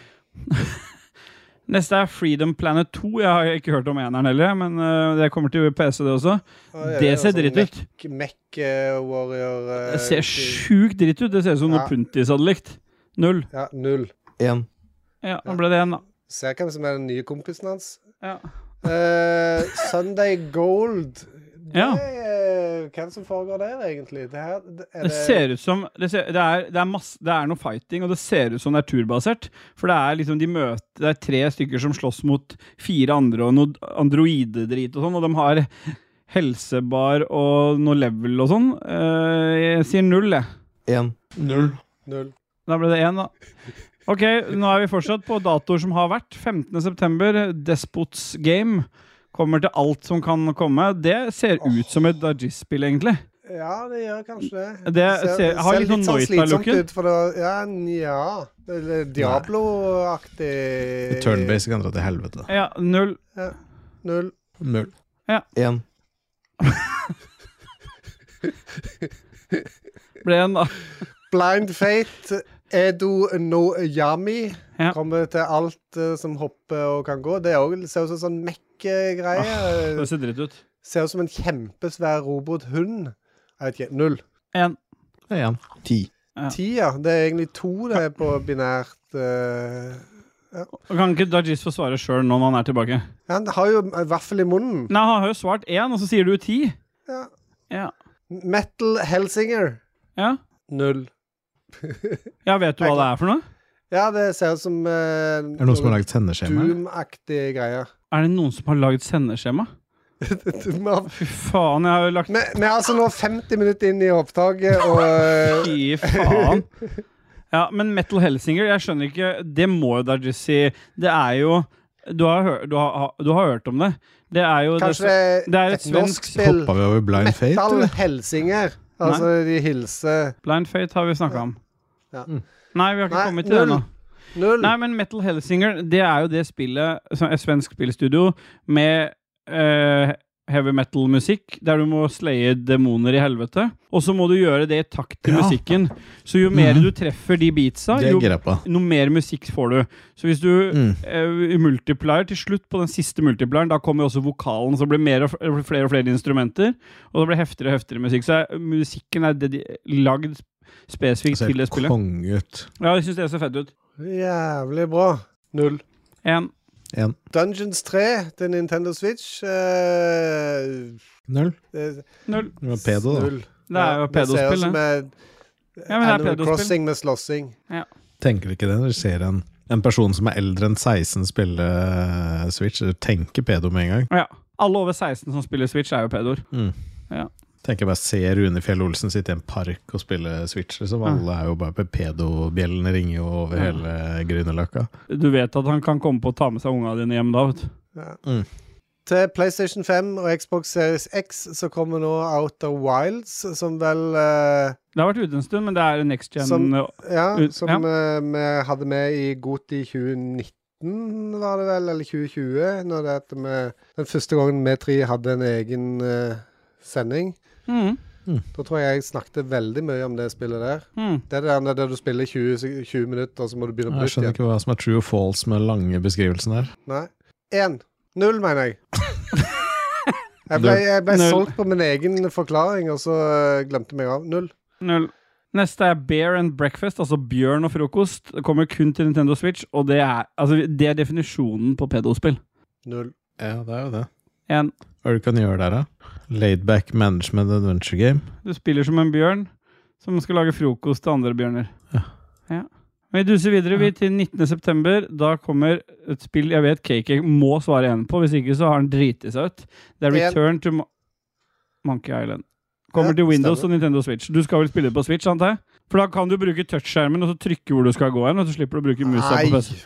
[SPEAKER 1] Neste er Freedom Planet 2. Jeg har ikke hørt om eneren heller, men det kommer til PC det også. Det ser dritt ut.
[SPEAKER 2] Mech Warrior.
[SPEAKER 1] Det ser sjukt dritt ut. Det ser ut som noe Puntis hadde likt. 0.
[SPEAKER 2] Ja, 0.
[SPEAKER 4] 1.
[SPEAKER 1] Ja, da ble det 1 da.
[SPEAKER 2] Ser hvem som er den nye kompisen hans.
[SPEAKER 1] Ja.
[SPEAKER 2] Sunday Gold.
[SPEAKER 1] Ja.
[SPEAKER 2] Hvem som foregår der, egentlig?
[SPEAKER 1] Det ser ut som det er noe fighting, og det ser ut som det er turbasert. For det er liksom det er 3 stykker som slåss mot 4 andre og noe androidedrit og sånn, og de har helsebar og noe level og sånn. Jeg sier 0, jeg.
[SPEAKER 4] 1. 0.
[SPEAKER 2] 0.
[SPEAKER 1] Da ble det 1 da. Ok, nå er vi fortsatt på datoer som har vært. 15. september, Despots Game. Kommer til alt som kan komme. Det ser ut som et Dajis-spill, egentlig.
[SPEAKER 2] Ja, det gjør kanskje det.
[SPEAKER 1] Det har litt sånn Noita-looken.
[SPEAKER 2] Ja. Det er Diablo-aktig.
[SPEAKER 4] Turn-basic kan dra til helvete.
[SPEAKER 1] Ja, 0.
[SPEAKER 2] Ja. 0.
[SPEAKER 4] 0.
[SPEAKER 1] Ja.
[SPEAKER 4] 1.
[SPEAKER 1] Ble 1 da.
[SPEAKER 2] Blind Fate, Edo no Yami.
[SPEAKER 1] Ja.
[SPEAKER 2] Kommer til alt som hopper og kan gå. Det ser ut som sånn mekk-greie.
[SPEAKER 1] Det ser dritt ut.
[SPEAKER 2] Ser ut som en kjempesvær robothund. Jeg vet ikke. 0.
[SPEAKER 1] 1.
[SPEAKER 4] 1. 10.
[SPEAKER 2] 10, ja. Det er egentlig 2 det er på binært.
[SPEAKER 1] Og kan ikke Dajis få svare selv når han er tilbake?
[SPEAKER 2] Han har jo vaffel i munnen.
[SPEAKER 1] Nei, han har jo svart 1, og så sier du 10.
[SPEAKER 2] Ja.
[SPEAKER 1] Ja.
[SPEAKER 2] Metal Hellsinger.
[SPEAKER 1] Ja.
[SPEAKER 2] 0.
[SPEAKER 1] Ja, vet du hva det er for noe?
[SPEAKER 2] Ja, det ser ut som
[SPEAKER 4] Er det noen som har laget sendeskjema?
[SPEAKER 2] Doom-aktige greier.
[SPEAKER 1] Er det noen som har laget sendeskjema? Fy faen, jeg har jo lagt...
[SPEAKER 2] Vi er altså nå 50 minutter inn i opptaket, og...
[SPEAKER 1] Fy faen. Ja, men Metal Hellsinger, jeg skjønner ikke... Det må jo Dajis si. Det er jo... Du har hørt om det. Det er jo...
[SPEAKER 2] Kanskje
[SPEAKER 1] det er et
[SPEAKER 2] norsk
[SPEAKER 1] svensk...
[SPEAKER 2] spill.
[SPEAKER 4] Hoppa vi over Blind Fate?
[SPEAKER 2] Metal
[SPEAKER 4] Eller?
[SPEAKER 2] Helsinger. Altså, de hilser...
[SPEAKER 1] Blind Fate har vi snakket om.
[SPEAKER 2] Ja.
[SPEAKER 1] Nei, vi har ikke kommet til det nå.
[SPEAKER 2] 0.
[SPEAKER 1] Nei, men Metal Hellsinger, det er jo det spillet, et svensk spillstudio, med heavy metal-musikk, der du må slaye demoner i helvete. Og så må du gjøre det i takt til musikken. Så jo mer du treffer de beatsa, noe mer musikk får du. Så hvis du i multiplier, til slutt på den siste multiplieren, da kommer også vokalen, så det blir flere og flere instrumenter, og det blir heftigere og heftigere musikk. Så musikken er lagd spesifikt til det spillet.
[SPEAKER 4] Konget.
[SPEAKER 1] Ja, jeg synes det ser fett ut.
[SPEAKER 2] Jævlig bra. 0.
[SPEAKER 1] 1.
[SPEAKER 2] Dungeons 3 til Nintendo Switch.
[SPEAKER 4] 0.
[SPEAKER 1] 0.
[SPEAKER 4] Det var pedo, da.
[SPEAKER 2] 0.
[SPEAKER 1] Det er jo pedospill,
[SPEAKER 2] det.
[SPEAKER 1] Ja, men det er
[SPEAKER 2] Animal Crossing med slåssing.
[SPEAKER 1] Ja.
[SPEAKER 4] Tenker du ikke det når du ser en person som er eldre enn 16 spille Switch? Du tenker pedo med en gang.
[SPEAKER 1] Ja. Alle over 16 som spiller Switch er jo pedoer. Ja.
[SPEAKER 4] Tenker bare se Rune Fjell Olsen sitte i en park og spille Switch. Liksom. Alle er jo bare pedobjellene ringer jo over hele Grünerløkka.
[SPEAKER 1] Du vet at han kan komme på å ta med seg ungene dine hjem da, vet du.
[SPEAKER 2] Ja. Til PlayStation 5 og Xbox Series X så kommer nå Outer Wilds, som vel...
[SPEAKER 1] Det har vært ute en stund, men det er next gen.
[SPEAKER 2] Som vi hadde med i GOTY 2019, var det vel, eller 2020, når det at den første gangen vi tre hadde en egen sending. Da tror jeg snakket veldig mye om det spillet der. Det er det der du spiller 20 minutter, og så må du begynne på nytt
[SPEAKER 4] Jeg skjønner ikke hva som er true og false med lange beskrivelsen her.
[SPEAKER 2] Nei. 1. 0, mener jeg. Jeg ble solgt på min egen forklaring, og så glemte meg av. 0.
[SPEAKER 1] Neste er Bear and Breakfast, altså bjørn og frokost. Det kommer kun til Nintendo Switch, og det er definisjonen på pedospill.
[SPEAKER 2] 0.
[SPEAKER 4] Ja, det er jo det.
[SPEAKER 1] 1.
[SPEAKER 4] Hva du kan gjøre der da? Laid-back management adventure game.
[SPEAKER 1] Du spiller som en bjørn som skal lage frokost til andre bjørner. Ja. Vi duser videre til 19. september. Da kommer et spill jeg vet KK må svare igjen på, hvis ikke så har han dritet seg ut. Det er Return to Monkey Island. Kommer til Windows og Nintendo Switch. Du skal vel spille det på Switch, antar jeg? For da kan du bruke touchskjermen og så trykke hvor du skal gå hen, og så slipper du å bruke musa på PC.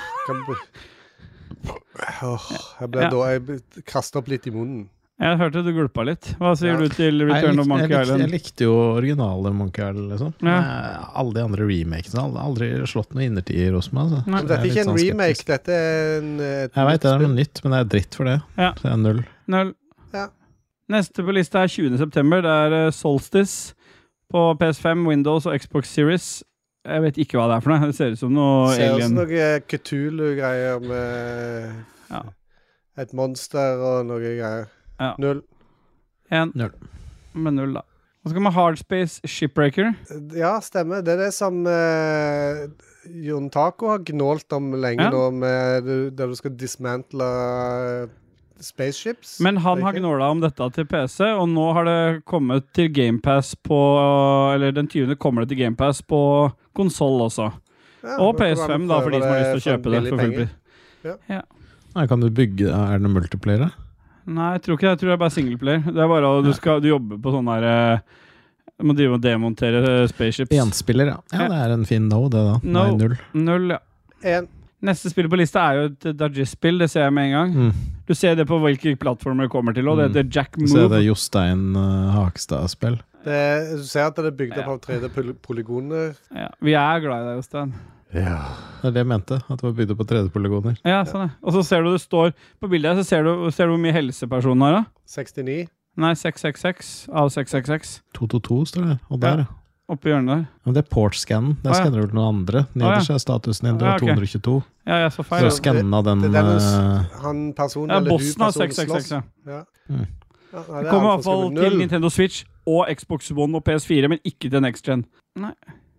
[SPEAKER 2] Jeg kastet opp litt i munnen.
[SPEAKER 1] Jeg hørte du gulpa litt. Hva sier du til Return of Monkey Island?
[SPEAKER 4] Jeg likte jo originale Monkey Island, liksom. Alle de andre remakesene har aldri slått noe innertier hos meg. Altså.
[SPEAKER 2] Dette er ikke en remake, dette er
[SPEAKER 4] jeg vet det er noe nytt, men det er dritt for det. Så det er 0.
[SPEAKER 1] 0. Neste på lista er 20. september. Det er Solstice på PS5, Windows og Xbox Series. Jeg vet ikke hva det er for noe. Det ser ut som noe
[SPEAKER 2] alien.
[SPEAKER 1] Ser ut som
[SPEAKER 2] noe Cthulhu-greier med et monster og noe greier. 0.
[SPEAKER 1] 1. 0. Med 0 da. Og så kommer Hardspace Shipbreaker.
[SPEAKER 2] Ja, stemmer. Det er det som Jon Taco har gnålt om lenge nå, der du skal dismantle spaceships.
[SPEAKER 1] Men han har gnålet om dette til PC, og nå har det kommet til Game Pass på, eller den 20. kommer det til Game Pass på konsol også. Og PS5 da, for de som har lyst til å kjøpe det for full pris.
[SPEAKER 4] Kan du bygge, er det noe multiplayer da?
[SPEAKER 1] Nei, jeg tror ikke det. Jeg tror det er bare singleplayer. Det er bare at du jobber på sånn der du må drive og demontere spaceships.
[SPEAKER 4] Enspiller, ja. Det er en fin no, det da.
[SPEAKER 1] No.
[SPEAKER 4] Nei, 0.
[SPEAKER 1] 0, ja.
[SPEAKER 2] 1.
[SPEAKER 1] Neste spill på lista er jo et Dajis-spill, det ser jeg med en gang. Du ser det på hvilke plattformer det kommer til, og det heter Jack Move.
[SPEAKER 4] Du ser det Jostein Hakstad-spill.
[SPEAKER 2] Du ser at det er bygd opp av 3D-polygoner.
[SPEAKER 1] Ja, vi er glad i deg, Jostein.
[SPEAKER 4] Ja, det er det jeg mente, at det var bygd på 3D-polygoner.
[SPEAKER 1] Ja, sånn det. Og så ser du det står på bildet, så ser du hvor mye helsepersonen har da?
[SPEAKER 2] 69.
[SPEAKER 1] Nei, 666 av 666.
[SPEAKER 4] 222 står det, og der.
[SPEAKER 1] Oppi hjørnet der.
[SPEAKER 4] Men det er port-scannen, der skanner du noen andre. Nederst er statusen din, det var 222.
[SPEAKER 1] Ja, jeg så feil.
[SPEAKER 4] Så skannet den...
[SPEAKER 2] Det er han personen, eller
[SPEAKER 1] bossen har 666, ja. Det kommer i hvert fall til Nintendo Switch og Xbox One og PS4, men ikke til Next Gen. Nei.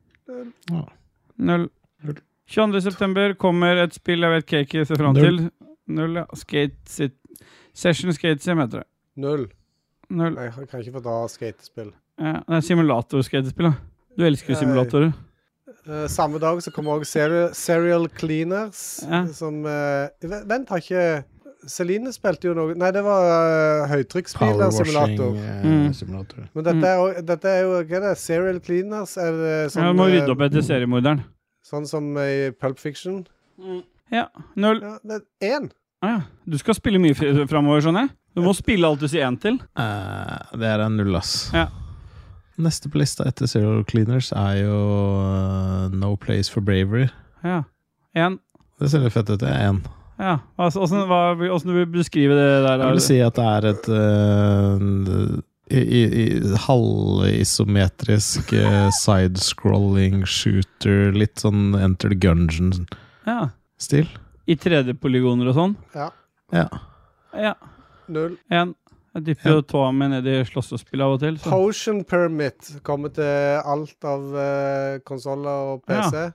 [SPEAKER 1] 0. 22. september kommer et spill jeg vet KK ser frem til. 0, ja. Session Skate Sim heter det.
[SPEAKER 2] 0.
[SPEAKER 1] 0.
[SPEAKER 2] Jeg kan ikke få dra skatespill.
[SPEAKER 1] Ja, det er simulator-skatespill da. Du elsker jo simulatorer.
[SPEAKER 2] Samme dag så kommer også Serial Cleaners, som... vent, har ikke... Celine spilte jo noe... Nei, det var høytrykksspiller-simulator.
[SPEAKER 4] Simulator.
[SPEAKER 2] Men dette er jo... Hva er det? Serial Cleaners? Er det sånn...
[SPEAKER 1] Ja, du må rydde opp etter seriemorderen.
[SPEAKER 2] Sånn som i Pulp Fiction.
[SPEAKER 1] Ja, 0.
[SPEAKER 2] Ja, det er 1.
[SPEAKER 1] Ja. Du skal spille mye fremover, skjønner jeg. Du må spille alt du sier 1 til.
[SPEAKER 4] Det er en 0, ass.
[SPEAKER 1] Ja.
[SPEAKER 4] Neste på lista etter Serial Cleaners er jo No Place for Bravery.
[SPEAKER 1] Ja. 1.
[SPEAKER 4] Det ser litt fett ut, det er 1.
[SPEAKER 1] Ja, hvordan du vil beskrive det der?
[SPEAKER 4] Jeg vil si at det er et halvisometrisk side-scrolling shooter, litt sånn Enter the Gungeon-stil.
[SPEAKER 1] I 3D-polygoner og sånn?
[SPEAKER 2] Ja. 0.
[SPEAKER 1] 1. Jeg dypper jo tåa med ned i slåssespill av og til. Så.
[SPEAKER 2] Potion Permit kommer til alt av konsoler og PC.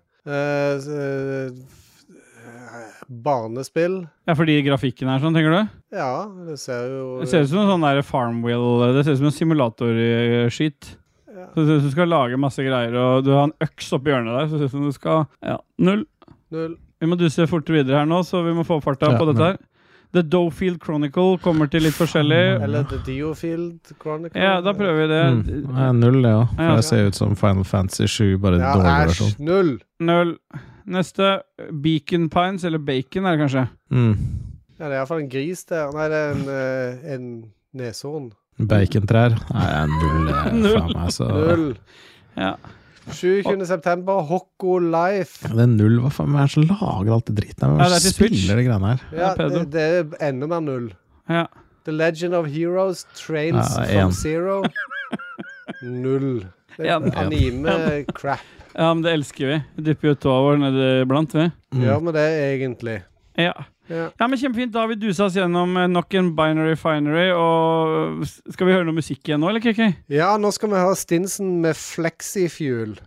[SPEAKER 2] Barnespill. Ja,
[SPEAKER 1] fordi grafikken er sånn, tenker du?
[SPEAKER 2] Ja, det ser jo...
[SPEAKER 1] Det ser ut som en sånn der Farmville, det ser ut som en simulator-skit. Ja. Så du skal lage masse greier, og du har en øks oppi hjørnet der, så det ser ut som du skal... Ja, 0. Vi må dusse fort videre her nå, så vi må få farta på dette her. The Dowfield Chronicle kommer til litt forskjellig.
[SPEAKER 2] Eller The Diofield Chronicle.
[SPEAKER 1] Ja, da prøver vi det.
[SPEAKER 4] 0, ja. For det ser ut som Final Fantasy 7, bare dårlig versjon.
[SPEAKER 2] 0.
[SPEAKER 1] 0. Neste, Beacon Pines, eller Bacon er det kanskje?
[SPEAKER 2] Ja, det er i hvert fall en gris der. Nei, det er en neshorn.
[SPEAKER 4] Bacontrær? Nei, 0.
[SPEAKER 2] 0.
[SPEAKER 1] Ja.
[SPEAKER 2] 27. september, Hokko Life.
[SPEAKER 4] Det er null, hva faen er det som lager alt det dritten?
[SPEAKER 1] Ja, det er til Switch.
[SPEAKER 4] Spiller det greiene her?
[SPEAKER 2] Ja,
[SPEAKER 1] Pedro.
[SPEAKER 2] det er enda mer null.
[SPEAKER 1] Ja.
[SPEAKER 2] The Legend of Heroes, Trails from Zero. Null. Det er
[SPEAKER 1] En.
[SPEAKER 2] anime-crap.
[SPEAKER 1] Ja, men det elsker vi. Vi dypper jo tåa vår nede blant, vi.
[SPEAKER 2] Gjør vi det egentlig?
[SPEAKER 1] Ja. Ja, men kjempefint. Da har vi duset oss gjennom nok en Binary Finery, og skal vi høre noe musikk igjen nå, eller KK?
[SPEAKER 2] Ja, nå skal vi høre Stinson med Flexifuel.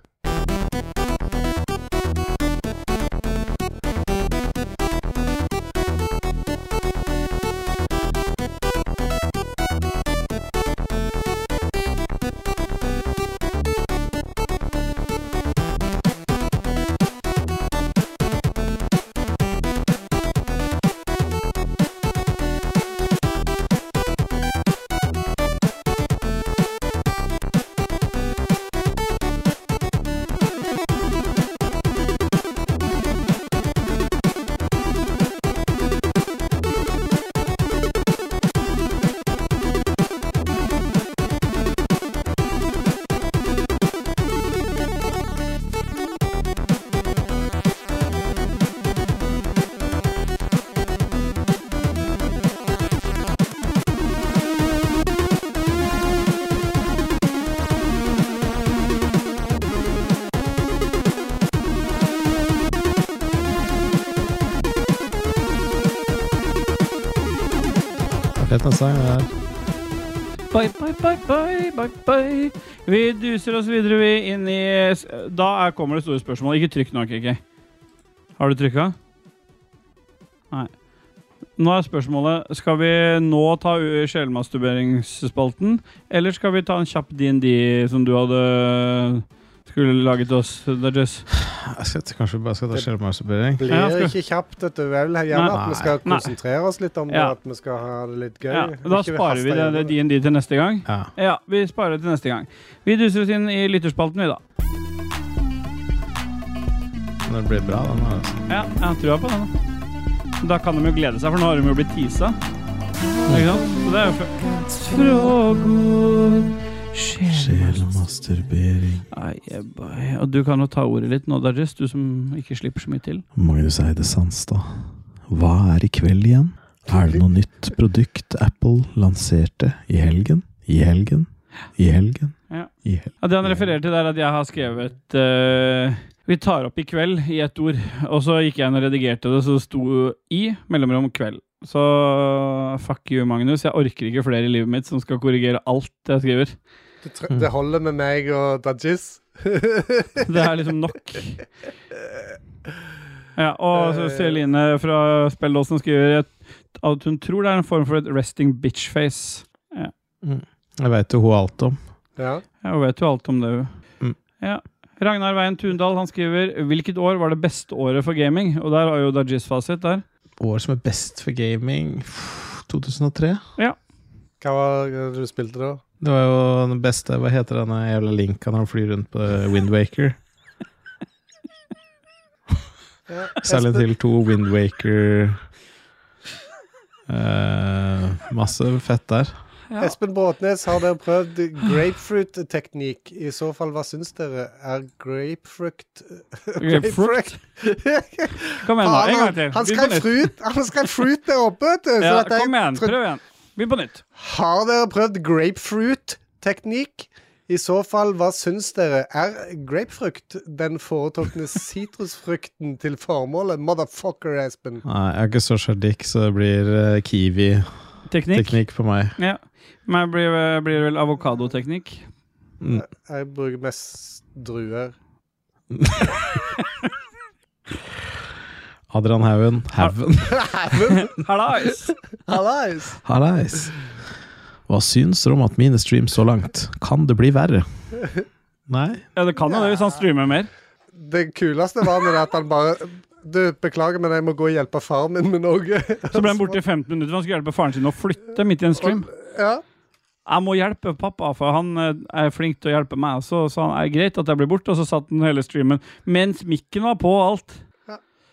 [SPEAKER 4] Fett sang, det her.
[SPEAKER 1] Bye, bye, bye, bye, bye, bye. Vi duser oss videre vi inn i... kommer det store spørsmål. Ikke trykk nå, KK. Har du trykket? Nei. Nå er spørsmålet, skal vi nå ta sjelmasturberingsspalten, eller skal vi ta en kjapp D&D som du hadde skulle laget til oss, Dodges?
[SPEAKER 4] Kanskje vi bare skal ta sjelmasturbering?
[SPEAKER 2] Blir ikke kjapt, dette. Jeg vil gjerne at vi skal konsentrere oss litt om det, at vi skal ha det litt gøy.
[SPEAKER 1] Ja, da sparer vi det D&D til neste gang.
[SPEAKER 4] Ja,
[SPEAKER 1] vi sparer det til neste gang. Vi duser oss inn i lytterspalten vi da.
[SPEAKER 4] Det blir bra, den her. Altså.
[SPEAKER 1] Ja, jeg tror på den. Da kan de jo glede seg, for nå har de jo blitt teaset. Ikke sant? Så det er jo frågor.
[SPEAKER 4] Sjelmasturbering.
[SPEAKER 1] Og du kan jo ta ordet litt nå, Dodges, du som ikke slipper så mye til.
[SPEAKER 4] Magnus Eide Sandstad. Hva er i kveld igjen? Er det noe nytt produkt Apple lanserte i helgen? I helgen? I helgen?
[SPEAKER 1] Ja.
[SPEAKER 4] I helgen?
[SPEAKER 1] Det han refererer til er at jeg har skrevet vi tar opp i kveld i ett ord, og så gikk jeg inn og redigerte det, så det sto i mellomrom kveld. Så fuck you, Magnus. Jeg orker ikke flere i livet mitt som skal korrigere alt jeg skriver.
[SPEAKER 2] Det holder med meg og Dajis.
[SPEAKER 1] Det er liksom nok. Ja, og så Celine fra Spelldåsen skriver at hun tror det er en form for et resting bitch face. Ja.
[SPEAKER 4] Jeg vet jo hun alt om.
[SPEAKER 2] Ja.
[SPEAKER 1] Hun vet jo alt om det. Ja. Ragnar Veien Tundal, han skriver hvilket år var det beste året for gaming? Og der har jo Dajis fasit der.
[SPEAKER 4] År som er best for gaming 2003.
[SPEAKER 1] Ja.
[SPEAKER 2] Hva var det du spilte da?
[SPEAKER 4] Det var jo den beste, hva heter denne jævla Link når han flyr rundt på Wind Waker?
[SPEAKER 2] Ja,
[SPEAKER 4] Silent Hill 2, Wind Waker, masse fett der.
[SPEAKER 1] Ja.
[SPEAKER 2] Espen Båtnes, har dere prøvd grapefruit-teknikk? I så fall, hva syns dere? Er grapefrukt?
[SPEAKER 1] Grapefrukt? Kom igjen da, en gang til.
[SPEAKER 2] Han skrev fruit der oppe.
[SPEAKER 1] Ja, kom igjen, prøv igjen. Begynn på nytt.
[SPEAKER 2] Har dere prøvd grapefruit-teknikk? I så fall, hva syns dere? Er grapefrukt den foretrukne sitrusfrukten til formålet? Motherfucker, Espen.
[SPEAKER 4] Nei, jeg er ikke så sjardik, så det blir kiwi-teknikk på meg.
[SPEAKER 1] Ja, men blir det vel avokadoteknikk?
[SPEAKER 2] Jeg bruker mest druer.
[SPEAKER 4] Adrian Haugen. Hallais. Hva syns dere om at mine streams så langt? Kan det bli verre? Nei?
[SPEAKER 1] Ja, det kan jo det hvis han streamer mer.
[SPEAKER 2] Det kuleste var med at han bare beklager, men jeg må gå og hjelpe faren min med noe.
[SPEAKER 1] Så ble han borte i 15 minutter, han skulle hjelpe faren sin å flytte midt i en stream.
[SPEAKER 2] Ja.
[SPEAKER 1] Jeg må hjelpe pappa, for han er flink til å hjelpe meg. Så sa han, er greit at jeg blir borte, og så satt han hele streamen, mens mikken var på og alt.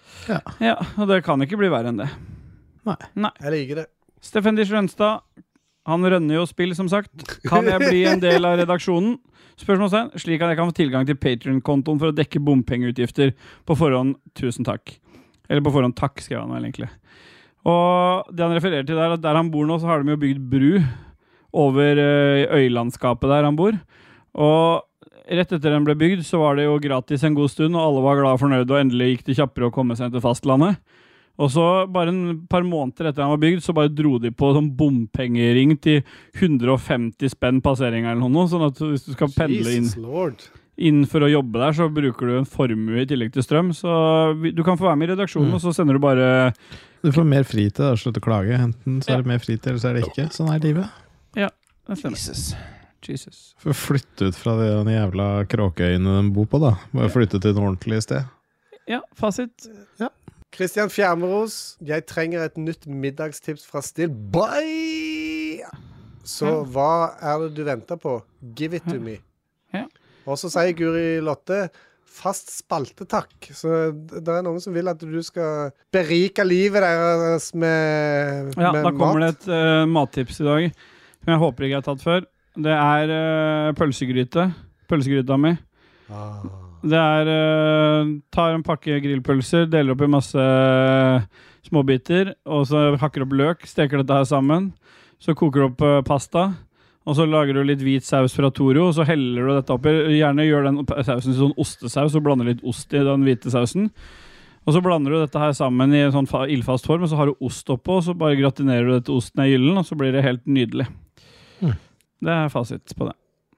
[SPEAKER 1] Ja, og det kan ikke bli verre enn det.
[SPEAKER 4] Nei.
[SPEAKER 2] Jeg liker det.
[SPEAKER 1] Steffen Dish Rønstad, Han rønner jo spill, som sagt. Kan jeg bli en del av redaksjonen? Spørsmålstegn. Slik at jeg kan få tilgang til Patreon-kontoen for å dekke bompengeutgifter på forhånd. Tusen takk. Eller på forhånd takk, skrev han vel egentlig. Og det han refererer til der, at der han bor nå, så har de jo bygd bru over øylandskapet der han bor. Og rett etter den ble bygd, så var det jo gratis en god stund, og alle var glad og fornøyde, og endelig gikk det kjappere å komme seg til fastlandet. Og så bare en par måneder etter han var bygd, så bare dro de på sånn bompengering til 150 spenn passering eller noe, sånn at hvis du skal pendle inn for å jobbe der, så bruker du en formue i tillegg til strøm. Så du kan få være med i redaksjonen, og så sender du bare...
[SPEAKER 4] Du får mer fritid, da, slutt å klage. Enten så er det mer fritid, eller så er det ikke. Sånn er livet.
[SPEAKER 1] Ja, det stemmer. Jesus.
[SPEAKER 4] For flytte ut fra de jævla kråkeøyene de bor på, da. Bare flytte til et ordentlig sted.
[SPEAKER 1] Ja, fasit.
[SPEAKER 2] Ja. Kristian Fjermeros, jeg trenger et nytt middagstips fra Still. Bye! Så hva er det du venter på? Give it to me.
[SPEAKER 1] Ja.
[SPEAKER 2] Og så sier Guri Lotte, fast spaltetakk. Så det er noen som vil at du skal berike livet deres med
[SPEAKER 1] Ja,
[SPEAKER 2] med
[SPEAKER 1] da kommer
[SPEAKER 2] mat.
[SPEAKER 1] det et mattips i dag, som jeg håper ikke jeg har tatt før. Det er pølsegryte. Pølsegryta mi. Det er tar en pakke grillpølser, deler opp i masse småbiter, og så hakker opp løk, steker dette her sammen, så koker du opp pasta, og så lager du litt hvit saus fra Toro, og så heller du dette oppi. Gjerne gjør den sausen til sånn ostesaus, og blander litt ost i den hvite sausen. Og så blander du dette her sammen i en sånn ildfast form, og så har du ost oppå, og så bare gratinerer du dette osten i gyllen, og så blir det helt nydelig. Det er fasit på det.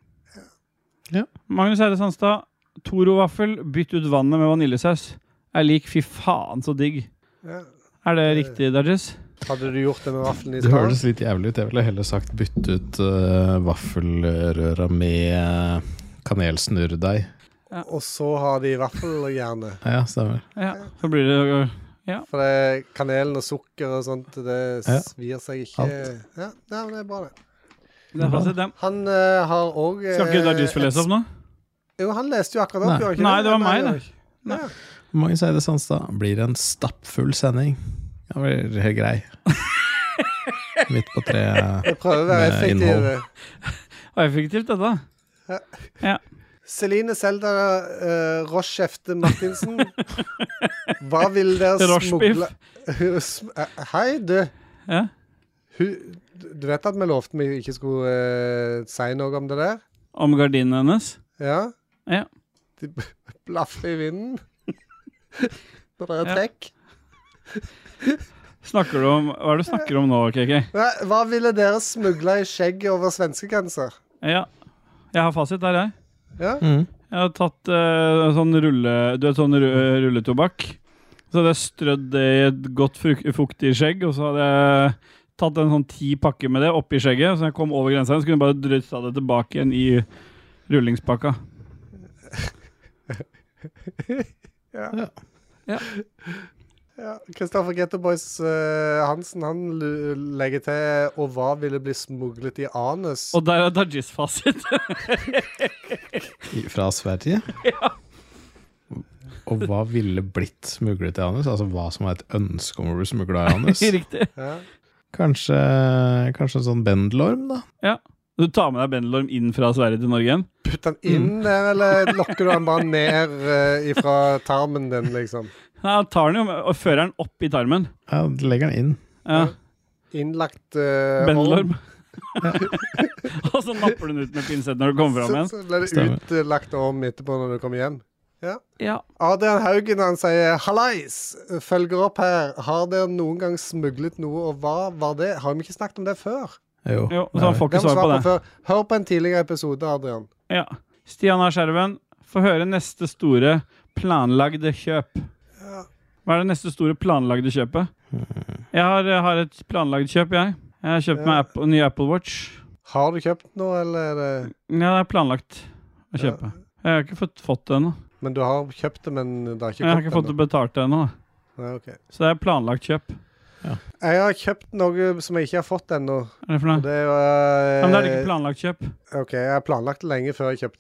[SPEAKER 4] Ja.
[SPEAKER 1] Magnus Eide Sandstad, Toro-vaffel, bytt ut vannet med vaniljesaus. Er lik fy faen så digg.
[SPEAKER 2] Ja.
[SPEAKER 1] Er det riktig, Dajis?
[SPEAKER 2] Hadde du gjort det med vaffelen i
[SPEAKER 4] Det
[SPEAKER 2] stad?
[SPEAKER 4] høres litt jævlig ut. Jeg ville heller sagt bytte ut vaffelrøra med kanelsnurrdeig.
[SPEAKER 1] Ja.
[SPEAKER 2] Og så har de vaffeljerne.
[SPEAKER 4] Ja, stemmer.
[SPEAKER 1] Ja, så blir det... Ja.
[SPEAKER 2] For det kanelen og sukker og sånt, det svir seg ikke.
[SPEAKER 4] Alt.
[SPEAKER 2] Ja, men det er bra det.
[SPEAKER 1] Det er fasit, det.
[SPEAKER 2] Han har også...
[SPEAKER 1] Skal ikke Dajis få lese opp nå?
[SPEAKER 2] Jo, han leste jo akkurat opp.
[SPEAKER 4] Nei.
[SPEAKER 2] gjorde han ikke
[SPEAKER 1] Nei, det var meg, det.
[SPEAKER 2] Ja.
[SPEAKER 4] Magnus Eide Sandstad, blir det en stappfull sending? Ja, det blir helt grei. Midt på treet
[SPEAKER 2] Jeg prøver å være
[SPEAKER 4] med
[SPEAKER 2] effektiv.
[SPEAKER 4] innhold.
[SPEAKER 1] Og effektivt dette. Ja.
[SPEAKER 2] Celine Selda Rochefte Martinsen. Hva vil dere
[SPEAKER 1] Rochebiff.
[SPEAKER 2] smugle... Hei, du.
[SPEAKER 1] Ja.
[SPEAKER 2] Du vet at vi lovte vi ikke skulle si noe om det der?
[SPEAKER 1] Om gardinen hennes.
[SPEAKER 2] Ja.
[SPEAKER 1] Ja.
[SPEAKER 2] De blaffer i vinden. Når det er trekk.
[SPEAKER 1] Hva er det du snakker om nå, KK?
[SPEAKER 2] Hva ville dere smugle i skjegget over svenskegrenser?
[SPEAKER 1] Ja. Jeg har fasit der, jeg.
[SPEAKER 2] Ja?
[SPEAKER 1] Jeg har tatt sånn rulletobakk. Så hadde jeg strødd det i et godt fuktig skjegg, og så hadde jeg tatt en sånn 10 pakker med det oppi skjegget, så når jeg kom over grensen, så kunne jeg bare drøtta det tilbake igjen i rullingspakka. Ja.
[SPEAKER 2] Kristoffer Getterboys Hansen, han legger til, og hva ville bli smuglet i anus?
[SPEAKER 1] Og der er Dajis fasit.
[SPEAKER 4] Fra Sverige?
[SPEAKER 1] Ja.
[SPEAKER 4] Og hva ville blitt smuglet i anus? Altså hva som er et ønske om å bli smuglet i anus?
[SPEAKER 1] Riktig.
[SPEAKER 2] Ja.
[SPEAKER 4] Kanskje en sånn bendelorm, da?
[SPEAKER 1] Ja. Du tar med deg bendelorm inn fra Sverige til Norge igjen?
[SPEAKER 2] Putt den inn der, eller lokker du den bare ned ifra tarmen din, liksom?
[SPEAKER 1] Ja, tar den jo og fører den opp i tarmen.
[SPEAKER 4] Ja, legger den inn.
[SPEAKER 1] Ja.
[SPEAKER 2] Innlagt
[SPEAKER 1] bendelorm. Og så napper du den ut med pinsett når du kommer fram igjen.
[SPEAKER 2] Så ble det
[SPEAKER 4] Stemmer.
[SPEAKER 2] utlagt om etterpå når du kommer hjem.
[SPEAKER 1] Ja.
[SPEAKER 2] Adrian Haugen, han sier Hallais, følger opp her. Har dere noen gang smuglet noe, og hva var det? Har vi ikke snakket om det før?
[SPEAKER 4] Jo.
[SPEAKER 1] Så han får
[SPEAKER 2] Det
[SPEAKER 1] ikke
[SPEAKER 2] må
[SPEAKER 1] svar på
[SPEAKER 2] svare
[SPEAKER 1] det.
[SPEAKER 2] før. Hør på en tidligere episode, Adrian.
[SPEAKER 1] Ja. Stian A. Skjerven, få høre neste store planlagde kjøp. Hva er det neste store planlagde kjøpet? Jeg har et planlagd kjøp, jeg. Jeg har kjøpt meg ny Apple Watch.
[SPEAKER 2] Har du kjøpt noe, eller er det...
[SPEAKER 1] Ja, det er planlagt å kjøpe. Jeg har ikke fått det ennå.
[SPEAKER 2] Men du har kjøpt det, men det har ikke
[SPEAKER 1] Jeg har
[SPEAKER 2] kommet
[SPEAKER 1] ikke fått det betalt ennå.
[SPEAKER 2] Nei, ok.
[SPEAKER 1] Så det er planlagt kjøp.
[SPEAKER 2] Jeg har kjøpt noe som jeg ikke har fått ennå.
[SPEAKER 1] Hva er det for
[SPEAKER 2] Og
[SPEAKER 1] noe?
[SPEAKER 2] det er
[SPEAKER 1] Ja, men det er ikke planlagt kjøp.
[SPEAKER 2] Ok, jeg har planlagt det lenge før jeg kjøpte det.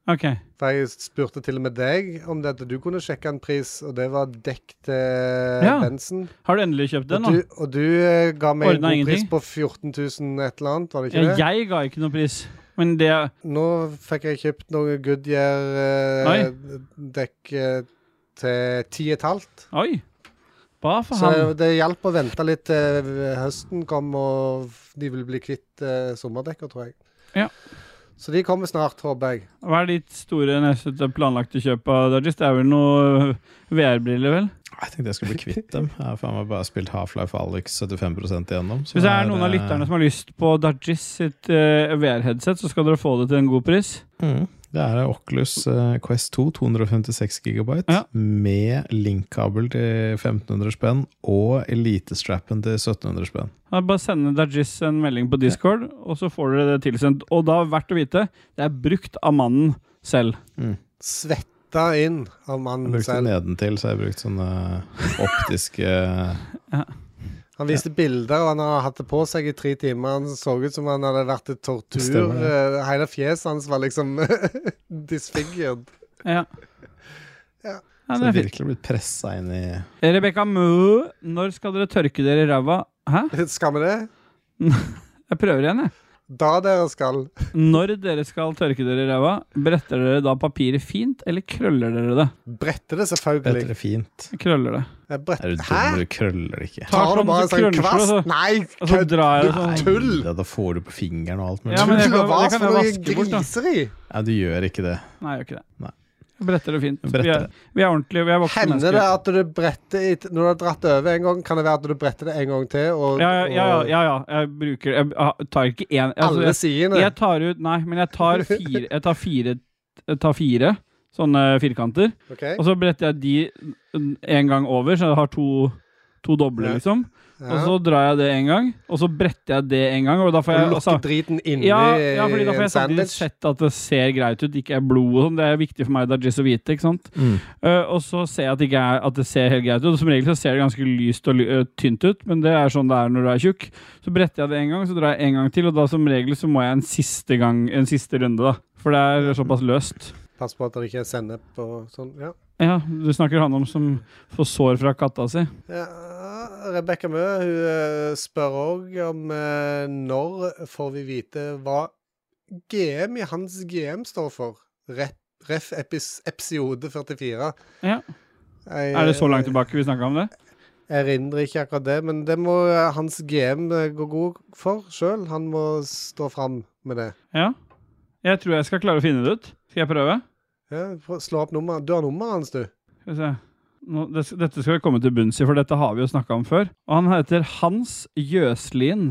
[SPEAKER 1] Ok.
[SPEAKER 2] For jeg spurte til og med deg om det at du kunne sjekke en pris, og det var dekk til Benson.
[SPEAKER 1] Har du endelig kjøpt den nå?
[SPEAKER 2] Og du ga meg en god pris på 14 000 et eller annet, var det ikke det?
[SPEAKER 1] Jeg ga ikke noe pris. Men det...
[SPEAKER 2] Nå fikk jeg kjøpt noe Goodyear-dekk til 10,5.
[SPEAKER 1] Oi. Bra for
[SPEAKER 2] Så
[SPEAKER 1] han.
[SPEAKER 2] det hjelper å vente litt til høsten kom, og de vil bli kvitt sommerdekker, tror jeg.
[SPEAKER 1] Ja.
[SPEAKER 2] Så de kommer snart, håper jeg.
[SPEAKER 1] Hva ditt store neste planlagte kjøp av Dodges? Det vel noe VR-briller, vel?
[SPEAKER 4] Jeg tenkte jeg skulle bli kvitt dem. Jeg har faen meg bare spilt Half-Life Alyx 75% igjennom.
[SPEAKER 1] Hvis det noen av lytterne som har lyst på Dodges sitt VR-headset, så skal dere få det til en god pris.
[SPEAKER 4] Det Oculus Quest 2 256 GB med linkkabel til 1500 spenn og elitestrappen til 1700 spenn.
[SPEAKER 1] Bare sende Dodges en melding på Discord, og så får dere det tilsendt. Og da verdt å vite, det brukt av mannen selv.
[SPEAKER 2] Svetta inn av mannen selv.
[SPEAKER 4] Jeg brukte nedentil, så jeg brukt sånne optiske...
[SPEAKER 2] Han viste bilder, og han har hatt det på seg i 3 timer. Han så ut som han hadde vært i tortur.
[SPEAKER 4] Stemmer.
[SPEAKER 2] Hele fjeset hans var liksom disfigured.
[SPEAKER 1] Ja.
[SPEAKER 2] Ja.
[SPEAKER 4] Så det virkelig blitt presset inn i...
[SPEAKER 1] Rebecca Mø, når skal dere tørke dere i ræva? Hæ?
[SPEAKER 2] Skal vi det?
[SPEAKER 1] Jeg prøver igjen, jeg.
[SPEAKER 2] Da dere skal.
[SPEAKER 1] Når dere skal tørke dere i ræva, bretter dere da papiret fint, eller krøller dere det?
[SPEAKER 2] Bretter det selvfølgelig.
[SPEAKER 4] Bretter det fint.
[SPEAKER 1] Krøller det.
[SPEAKER 4] Du dum, du krøller det ikke.
[SPEAKER 2] Tar du bare en sånn kvast? Nei,
[SPEAKER 1] og så drar jeg det sånn.
[SPEAKER 2] Tull!
[SPEAKER 4] Da får du på fingeren og alt mulig.
[SPEAKER 1] Ja, men det
[SPEAKER 2] Tull
[SPEAKER 1] kan
[SPEAKER 2] og vas
[SPEAKER 1] jeg
[SPEAKER 2] for noe
[SPEAKER 1] vaske bort, da.
[SPEAKER 2] griseri.
[SPEAKER 4] Ja, du gjør ikke det.
[SPEAKER 1] Nei, jeg gjør ikke det.
[SPEAKER 4] Nei.
[SPEAKER 1] Jeg bretter det fint.
[SPEAKER 4] Bretter.
[SPEAKER 1] Vi ordentlige, vi voksne
[SPEAKER 2] Hender
[SPEAKER 1] mennesker.
[SPEAKER 2] det at du bretter, når du har dratt over en gang, kan det være at du bretter det en gang til? Og,
[SPEAKER 1] Ja. Jeg tar ikke en...
[SPEAKER 2] Alle sidene.
[SPEAKER 1] Jeg tar ut... Nei, men jeg tar fire sånne firkanter.
[SPEAKER 2] Okay.
[SPEAKER 1] Og så bretter jeg de en gang over, så jeg har to doble, liksom.
[SPEAKER 2] Ja.
[SPEAKER 1] Og så drar jeg det en gang, og så bretter jeg det en gang, og da får jeg...
[SPEAKER 2] Og lukker driten inni
[SPEAKER 1] fordi da får
[SPEAKER 2] en
[SPEAKER 1] jeg samtidig
[SPEAKER 2] sandwich.
[SPEAKER 1] sett at det ser greit ut, ikke blod og sånn. Det viktig for meg, Dodges å vite, ikke sant? Og så ser jeg at det, ikke at det ser helt greit ut, og som regel så ser det ganske lyst og tynt ut, men det sånn det når du tjukk. Så bretter jeg det en gang, så drar jeg en gang til, og da som regel så må jeg en siste runde da, for det såpass løst.
[SPEAKER 2] Pass på at det ikke sennep og sånn, ja.
[SPEAKER 1] Ja, du snakker han om som får sår fra katta si.
[SPEAKER 2] Ja, Rebecca Mø, hun spør også om når får vi vite hva GM i hans GM står for. Ref episode 44.
[SPEAKER 1] Ja. Det så langt tilbake vi snakket om det?
[SPEAKER 2] Jeg erindrer ikke akkurat det, men det må hans GM gå god for selv. Han må stå frem med det.
[SPEAKER 1] Ja. Jeg tror jeg skal klare å finne det ut. Skal jeg prøve?
[SPEAKER 2] Ja, slå opp nummeret. Du har nummeret hans, du.
[SPEAKER 1] Skal vi se. Dette skal vi komme til bunns i, for dette har vi jo snakket om før. Og han heter Hans Jøslin.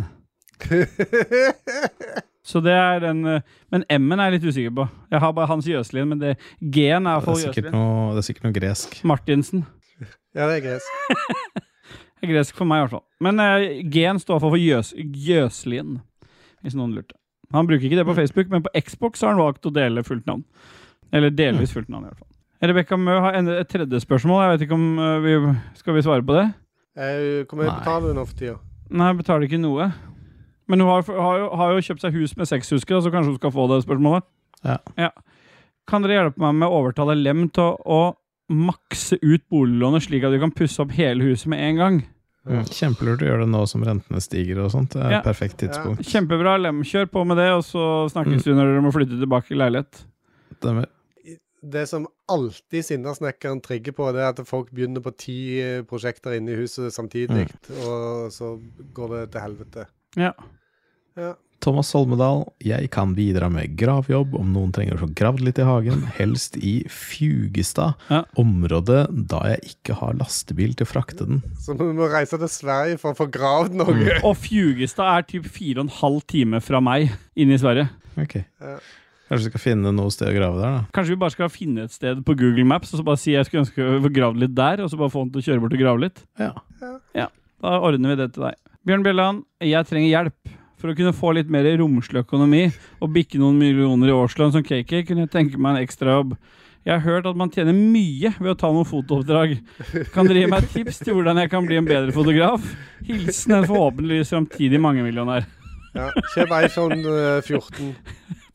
[SPEAKER 1] Så det den... Men M-en er jeg litt usikker på. Jeg har bare Hans Jøslin, men G-en er for Jøslin.
[SPEAKER 4] Det sikkert noe gresk.
[SPEAKER 1] Martinsen.
[SPEAKER 2] Ja, det gresk.
[SPEAKER 1] Det gresk for meg i hvert fall. Men G-en står for Jøslin, hvis noen lurte. Han bruker ikke det på Facebook, men på Xbox har han valgt å dele fullt navn. Eller delvis fullt navn i hvert fall. Rebecca Mø har et tredje spørsmål. Jeg vet ikke om skal vi svare på det?
[SPEAKER 2] Hvor mye betaler du nå for tida?
[SPEAKER 1] Nei, jeg betaler ikke noe. Men hun har jo kjøpt seg hus med 6 husker, så kanskje hun skal få det spørsmålet. Ja. Kan dere hjelpe meg med å overtale Lem til å makse ut boliglånet slik at vi kan pusse opp hele huset med en gang?
[SPEAKER 4] Kjempelurt å gjøre det nå som rentene stiger og sånt. Det et perfekt tidspunkt.
[SPEAKER 1] Ja. Kjempebra, Lem. Kjør på med det, og så snakkes du når dere må flytte tilbake i leilighet.
[SPEAKER 2] Det som alltid Sindersnekkeren trigger på, det at folk begynner på 10 prosjekter inne i huset samtidig, og så går det til helvete.
[SPEAKER 1] Ja.
[SPEAKER 4] Thomas Solmedal, jeg kan bidra med gravjobb om noen trenger å få gravd litt i hagen, helst i Fjugestad, området da jeg ikke har lastebil til å frakte den.
[SPEAKER 2] Så vi må reise til Sverige for å få gravd noe.
[SPEAKER 1] Og Fjugestad typ 4,5 timer fra meg inne i Sverige.
[SPEAKER 4] Ok. Kanskje vi skal finne noe sted å grave der da? Kanskje
[SPEAKER 1] vi bare skal finne et sted på Google Maps, og så bare si jeg skulle ønske å få gravd litt der, og så bare få han til å kjøre bort og grave litt. Ja, da ordner vi det til deg. Bjørn Bjelland, jeg trenger hjelp. For å kunne få litt mer romslig økonomi og bikke noen millioner i årslønn som KK, kunne jeg tenke meg en ekstra jobb. Jeg har hørt at man tjener mye ved å ta noen fotooppdrag. Kan dere gi meg et tips til hvordan jeg kan bli en bedre fotograf? Hilsen en forhåpentligvis fremtidig mangemillionær.
[SPEAKER 2] Ja, kjøp iPhone 14.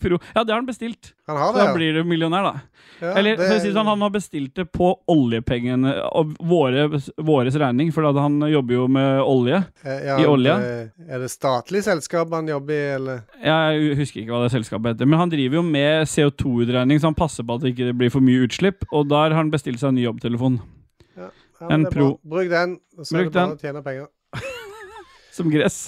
[SPEAKER 1] Pro. Ja, det har han bestilt.
[SPEAKER 2] Han har
[SPEAKER 1] Så
[SPEAKER 2] det,
[SPEAKER 1] da blir du millionær, da.
[SPEAKER 2] Ja,
[SPEAKER 1] Eller for å si sånn, han har bestilt det på oljepengene og våres regning, for han jobber jo med olje. I olje.
[SPEAKER 2] Er det statlig selskap han jobber i, eller?
[SPEAKER 1] Jeg husker ikke hva det selskapet heter, men han driver jo med CO2-utregning, så han passer på at det ikke blir for mye utslipp, og der har han bestilt seg en ny jobbtelefon.
[SPEAKER 2] Ja,
[SPEAKER 1] en Pro.
[SPEAKER 2] Bruk den, og så er det bare å tjene penger.
[SPEAKER 1] Som gress.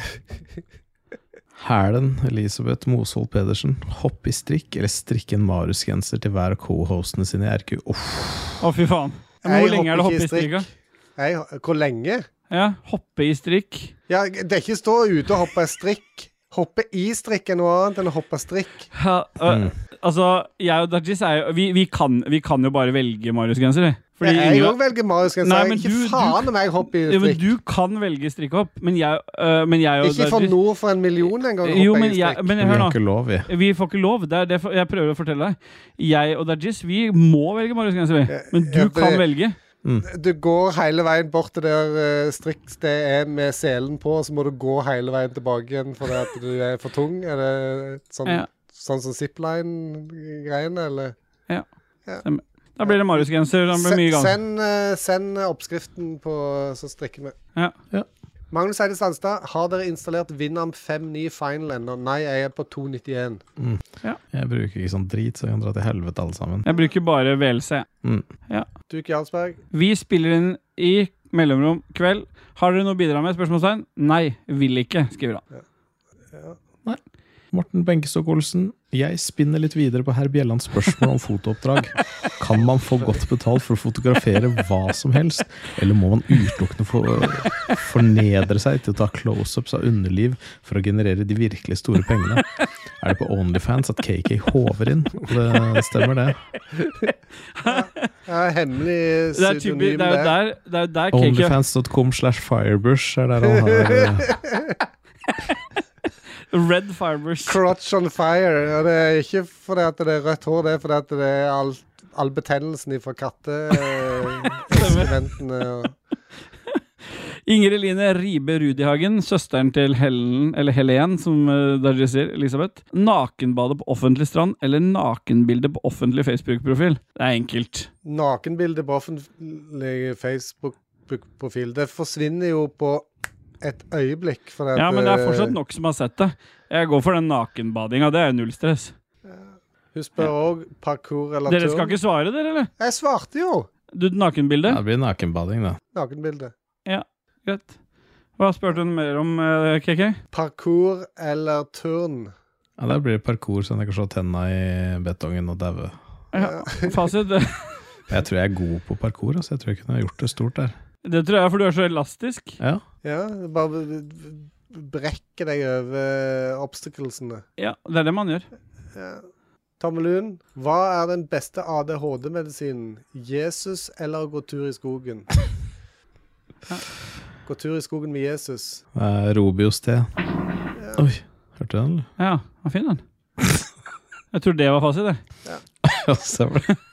[SPEAKER 4] Hælen, Elisabeth Mosvold Pedersen. Hoppe i strikk, eller strikke en Marius-genser til hver av co-hostene sine i RQ.
[SPEAKER 1] Å, fy faen. Men hvor lenge er det hoppe i strikk?
[SPEAKER 2] Hvor lenge?
[SPEAKER 1] Ja, hoppe i strikk.
[SPEAKER 2] Ja, det er ikke stå ute og hoppe i strikk. Hoppe i strikk er noe annet enn å hoppe strikk.
[SPEAKER 1] Ja, altså, jeg og Dajis vi kan jo bare velge Marius-genser.
[SPEAKER 2] Jeg også velger Marius-genser. Ikke faen om jeg hopper i strikk.
[SPEAKER 1] Men du kan velge strikkhopp, men jeg og Dajis...
[SPEAKER 2] Ikke for nord for 1 million en gang
[SPEAKER 1] jo,
[SPEAKER 2] hoppe i strikk.
[SPEAKER 1] Men
[SPEAKER 4] vi har ikke lov, vi.
[SPEAKER 1] Vi får ikke lov, det er det jeg prøver å fortelle deg. Jeg og Dajis, vi må velge Marius-genser, men du kan velge.
[SPEAKER 2] Du går hele veien bort til der strikkstedet er med selen på, og så må du gå hele veien tilbake igjen fordi at du er for tung. Er det sånn som zipline-greiene, eller?
[SPEAKER 1] Ja. Da blir det Marius-genser, da blir mye gang.
[SPEAKER 2] Send oppskriften på så strikker vi.
[SPEAKER 1] Ja.
[SPEAKER 2] Magnus Eide Sandstad, har dere installert Winamp 5.9 Final ennå? Nei, jeg er på 2.91.
[SPEAKER 1] Ja.
[SPEAKER 4] Jeg bruker ikke sånn drit, så jeg kan dra til helvete alle sammen.
[SPEAKER 1] Jeg bruker bare VLC. Ja.
[SPEAKER 2] Duke Jarlsberg.
[SPEAKER 1] Vi spiller inn i mellomrom kveld. Har dere noe å bidra med? Spørsmålstegn? Nei, vil ikke, skriver han.
[SPEAKER 2] Ja.
[SPEAKER 4] Nei. Morten Benkestok Olsen, jeg spinner litt videre på herr Bjellands spørsmål om fotooppdrag. Kan man få godt betalt for å fotografere hva som helst, eller må man utelukkende fornedre seg til å ta close-ups av underliv for å generere de virkelig store pengene? Er det på OnlyFans at KK håver inn? Det stemmer det.
[SPEAKER 2] Ja, hemmelig pseudonym
[SPEAKER 1] det er jo der KK...
[SPEAKER 4] OnlyFans.com/firebush er der han har...
[SPEAKER 1] Red Firebush.
[SPEAKER 2] Crotch on fire. Ja, det er ikke fordi at det er rødt hår, det er fordi at det er all betennelsen fra katteeventene.
[SPEAKER 1] Ingrid Line Ribe Rudihagen, søsteren til Helen, som Dajis sier, Elisabeth. Nakenbade på offentlig strand, eller nakenbilde på offentlig Facebook-profil? Det er enkelt.
[SPEAKER 2] Nakenbilde på offentlig Facebook-profil, det forsvinner jo på et øyeblikk.
[SPEAKER 1] Ja, men det er fortsatt nok som har sett det. Jeg går for den nakenbadinga, det er null stress.
[SPEAKER 2] Hun spør også parkour eller turn.
[SPEAKER 1] Dere skal ikke svare, dere, eller?
[SPEAKER 2] Jeg svarte jo!
[SPEAKER 1] Du, nakenbilde?
[SPEAKER 4] Ja, det blir nakenbading, da.
[SPEAKER 2] Nakenbilde.
[SPEAKER 1] Ja, greit. Hva spurte du mer om, KK?
[SPEAKER 2] Parkour eller turn?
[SPEAKER 4] Ja, der blir det parkour, så jeg kan slå tenna i betongen og daue.
[SPEAKER 1] Ja, fasit.
[SPEAKER 4] Jeg tror jeg er god på parkour, altså. Jeg tror jeg kunne gjort det stort der.
[SPEAKER 1] Det tror jeg, for du er så elastisk.
[SPEAKER 4] Ja.
[SPEAKER 2] Ja, bare brekke deg over obstaclesene.
[SPEAKER 1] Ja, det er det man gjør.
[SPEAKER 2] Ja. Tommelun, hva er den beste ADHD-medisinen? Jesus eller gå tur i skogen? Gå tur i skogen med Jesus.
[SPEAKER 4] Robios-te. Ja. Oi, hørte du den, eller?
[SPEAKER 1] Ja, var fin den. Jeg tror det var fasit, det.
[SPEAKER 4] Ja, stemmer det.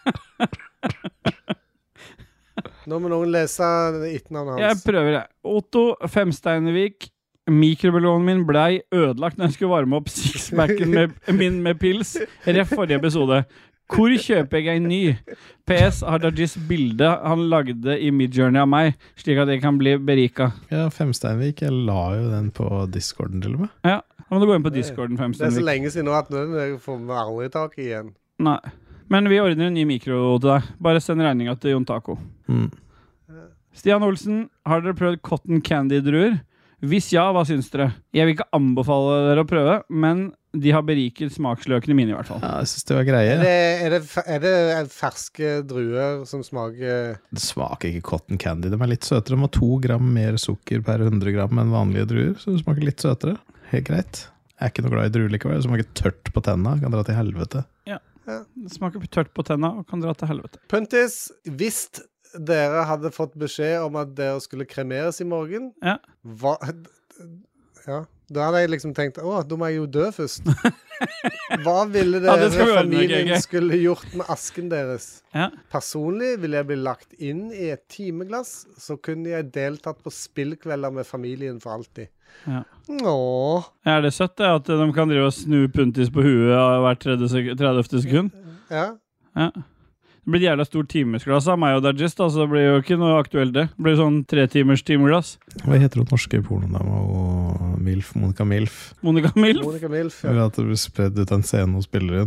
[SPEAKER 2] Nå må noen lese etternavnet hans.
[SPEAKER 1] Jeg prøver det. Otto Femsteinevik. Mikrobølgeovnen min blei ødelagt når jeg skulle varme opp sixpacken min med pils. Ref forrige episode. Hvor kjøper jeg en ny? PS har Dajis bilde han lagde i Midjourney av meg, slik at jeg kan bli berika.
[SPEAKER 4] Ja, Femsteinvik. Jeg la jo den på Discorden til og med.
[SPEAKER 1] Ja, da må du gå inn på Discorden, Femsteinvik.
[SPEAKER 2] Det er så lenge siden nå at den får vi aldri tak i igjen.
[SPEAKER 1] Nei. Men vi ordner en ny mikro til deg. Bare send regninga til Jon Taco. Stian Olsen, har dere prøvd cotton candy-druer? Hvis ja, hva syns dere? Jeg vil ikke anbefale dere å prøve, men de har beriket smaksløkene mine i hvert fall.
[SPEAKER 4] Ja, jeg synes det var greie.
[SPEAKER 2] Er det ferske druer som smaker...
[SPEAKER 4] Det smaker ikke cotton candy. De er litt søtere. De har 2 gram mer sukker per 100 gram enn vanlige druer, så det smaker litt søtere. Helt greit. Jeg er ikke noe glad i druer likevel. Det smaker tørt på tenna. Kan dra til helvete.
[SPEAKER 1] Ja, det smaker tørt på tenna og kan dra til helvete.
[SPEAKER 2] Puntis, hvis dere hadde fått beskjed om at dere skulle kremeres i morgen,
[SPEAKER 1] ja.
[SPEAKER 2] Ja, Da hadde jeg liksom tenkt, da må jeg jo dø først. Hva ville
[SPEAKER 1] Ja, det skal vi ordne,
[SPEAKER 2] familien
[SPEAKER 1] GG.
[SPEAKER 2] skulle gjort med asken deres?
[SPEAKER 1] Ja.
[SPEAKER 2] Personlig ville jeg bli lagt inn i et timeglass, så kunne jeg deltatt på spillkvelder med familien for alltid.
[SPEAKER 1] Ja.
[SPEAKER 2] Åh.
[SPEAKER 1] Er det søtt det, at de kan drive og snu puntis på huet hvert 30. sekund?
[SPEAKER 2] Ja.
[SPEAKER 1] Ja. Det blir et jævla stort timesglass av meg og Dajist, så det blir jo ikke noe aktuelt det. Det blir sånn 3 timers timeglass.
[SPEAKER 4] Hva heter hun norske pornodama og Milf? Monica Milf.
[SPEAKER 1] Monica Milf,
[SPEAKER 2] Monica Milf, ja.
[SPEAKER 4] Eller at det blir spredd ut en scene hos spilleren.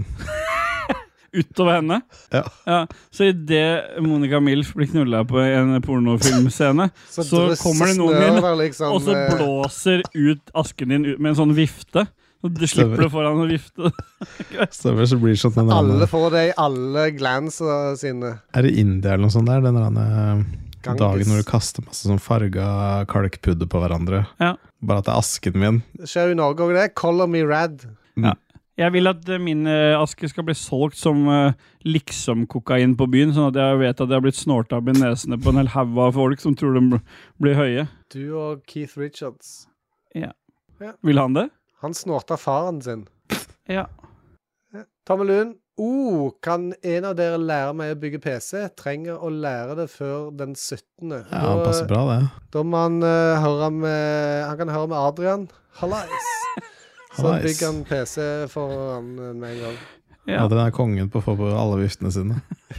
[SPEAKER 1] utover henne.
[SPEAKER 4] Ja.
[SPEAKER 1] Så i det Monica Milf blir knullet på en pornofilmscene, så kommer det noen inn,
[SPEAKER 2] liksom,
[SPEAKER 1] og så blåser ut asken din ut med en sånn vifte. Og du slipper det foran å vifte.
[SPEAKER 4] Stemmer, så blir det sånn
[SPEAKER 2] alle får det i alle glanser sine.
[SPEAKER 4] Er det India eller noe sånt der? Den
[SPEAKER 2] Ganges.
[SPEAKER 4] dagen når du kaster masse sånn farga kalkpudder på hverandre.
[SPEAKER 1] Ja.
[SPEAKER 4] Bare at det er asken min.
[SPEAKER 2] Det skjer jo i Norge også det. Color me red.
[SPEAKER 1] Ja. Jeg vil at min aske skal bli solgt som liksom kokain på byen, sånn at jeg vet at jeg har blitt snortet opp i nesene på en hel haug av folk som tror de blir høye.
[SPEAKER 2] Du og Keith Richards.
[SPEAKER 1] Ja.
[SPEAKER 2] Ja.
[SPEAKER 1] Vil han det?
[SPEAKER 2] Han snortet faren sin.
[SPEAKER 1] Ja.
[SPEAKER 2] Tommel Lund. Kan en av dere lære meg å bygge PC? Trenger å lære det før den 17.
[SPEAKER 4] Ja, det passer bra det.
[SPEAKER 2] Da må han høre med Han kan høre med Adrian. Hallais. Så
[SPEAKER 4] Hallais.
[SPEAKER 2] bygger han PC for han med en gang.
[SPEAKER 1] Ja.
[SPEAKER 4] Den er kongen på å få på alle viftene sine.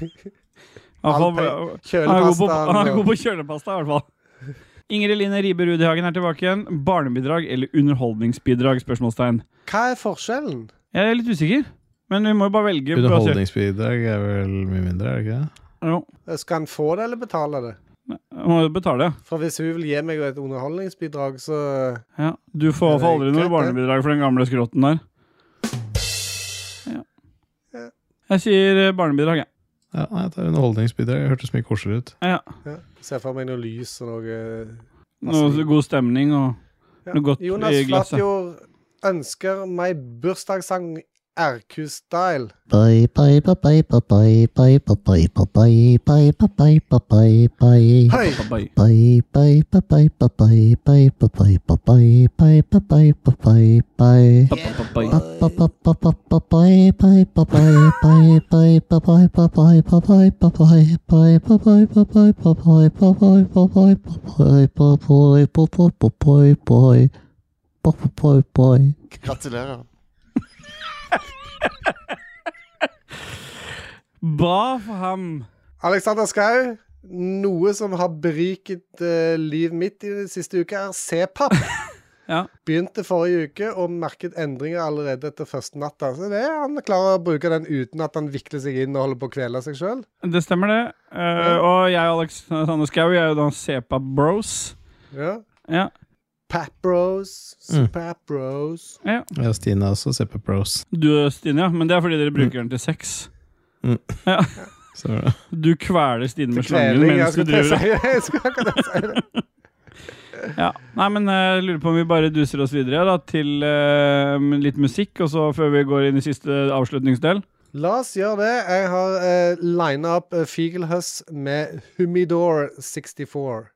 [SPEAKER 1] Han er
[SPEAKER 2] Kjølepasta.
[SPEAKER 1] god på kjølepasta i hvert fall. Ingrid Line Ribe Rudihagen er tilbake igjen. Barnebidrag eller underholdningsbidrag? Spørsmålstegn.
[SPEAKER 2] Hva er forskjellen?
[SPEAKER 1] Jeg er litt usikker, men vi må jo bare velge.
[SPEAKER 4] Underholdningsbidrag er vel mye mindre, er det ikke det?
[SPEAKER 1] Jo,
[SPEAKER 2] Skal han få det eller betale det?
[SPEAKER 1] jeg må jo betale.
[SPEAKER 2] For hvis hun vil gi meg et underholdningsbidrag, så
[SPEAKER 1] Ja. Du får
[SPEAKER 2] Det er
[SPEAKER 1] aldri noe
[SPEAKER 2] greit, det.
[SPEAKER 1] barnebidrag for den gamle skrotten der. Ja.
[SPEAKER 2] Ja.
[SPEAKER 1] Jeg sier barnebidrag, jeg.
[SPEAKER 4] Ja, nei, det er underholdningsbidrag. Det hørtes mye koselig ut.
[SPEAKER 1] Ja.
[SPEAKER 2] ser for meg noe lys og noe
[SPEAKER 1] Noe god stemning og noe godt
[SPEAKER 2] Jonas
[SPEAKER 1] i glasset.
[SPEAKER 2] Flatjord ønsker meg bursdagssang RQ-style.
[SPEAKER 3] Bye bye bye bye bye bye bye bye bye bye bye bye bye bye.
[SPEAKER 2] Hei!
[SPEAKER 1] Bye.
[SPEAKER 3] Bye bye bye bye bye bye bye bye bye bye bye bye bye.
[SPEAKER 1] Bye.
[SPEAKER 2] Gratulerer.
[SPEAKER 1] Ba for ham.
[SPEAKER 2] Alexander Skau, noe som har beriket livet mitt i de siste uker, er C-papp.
[SPEAKER 1] Ja.
[SPEAKER 2] Begynte forrige uke og merket endringer allerede etter første natta. Så det, han klarer å bruke den uten at han vikler seg inn og holder på å kvele seg selv.
[SPEAKER 1] Det stemmer det. Og jeg og Alexander Skau er jo da C-pap bros.
[SPEAKER 2] Ja.
[SPEAKER 1] Ja.
[SPEAKER 2] Pap Bros. Pap Bros.
[SPEAKER 1] Ja.
[SPEAKER 4] Ja, Stine er også CP Pros.
[SPEAKER 1] Du, Stine, ja. Men det er fordi dere bruker den til sex. Ja.
[SPEAKER 4] Så er det.
[SPEAKER 1] Du kveler Stine med slangen
[SPEAKER 2] Kveling,
[SPEAKER 1] mens du driver.
[SPEAKER 2] Jeg skal akkurat si det.
[SPEAKER 1] Ja. Nei, men jeg lurer på om vi bare duser oss videre da, til litt musikk, og så før vi går inn i siste avslutningsdel.
[SPEAKER 2] La oss gjøre det. Jeg har linet opp Figelhøss med Humidor 64.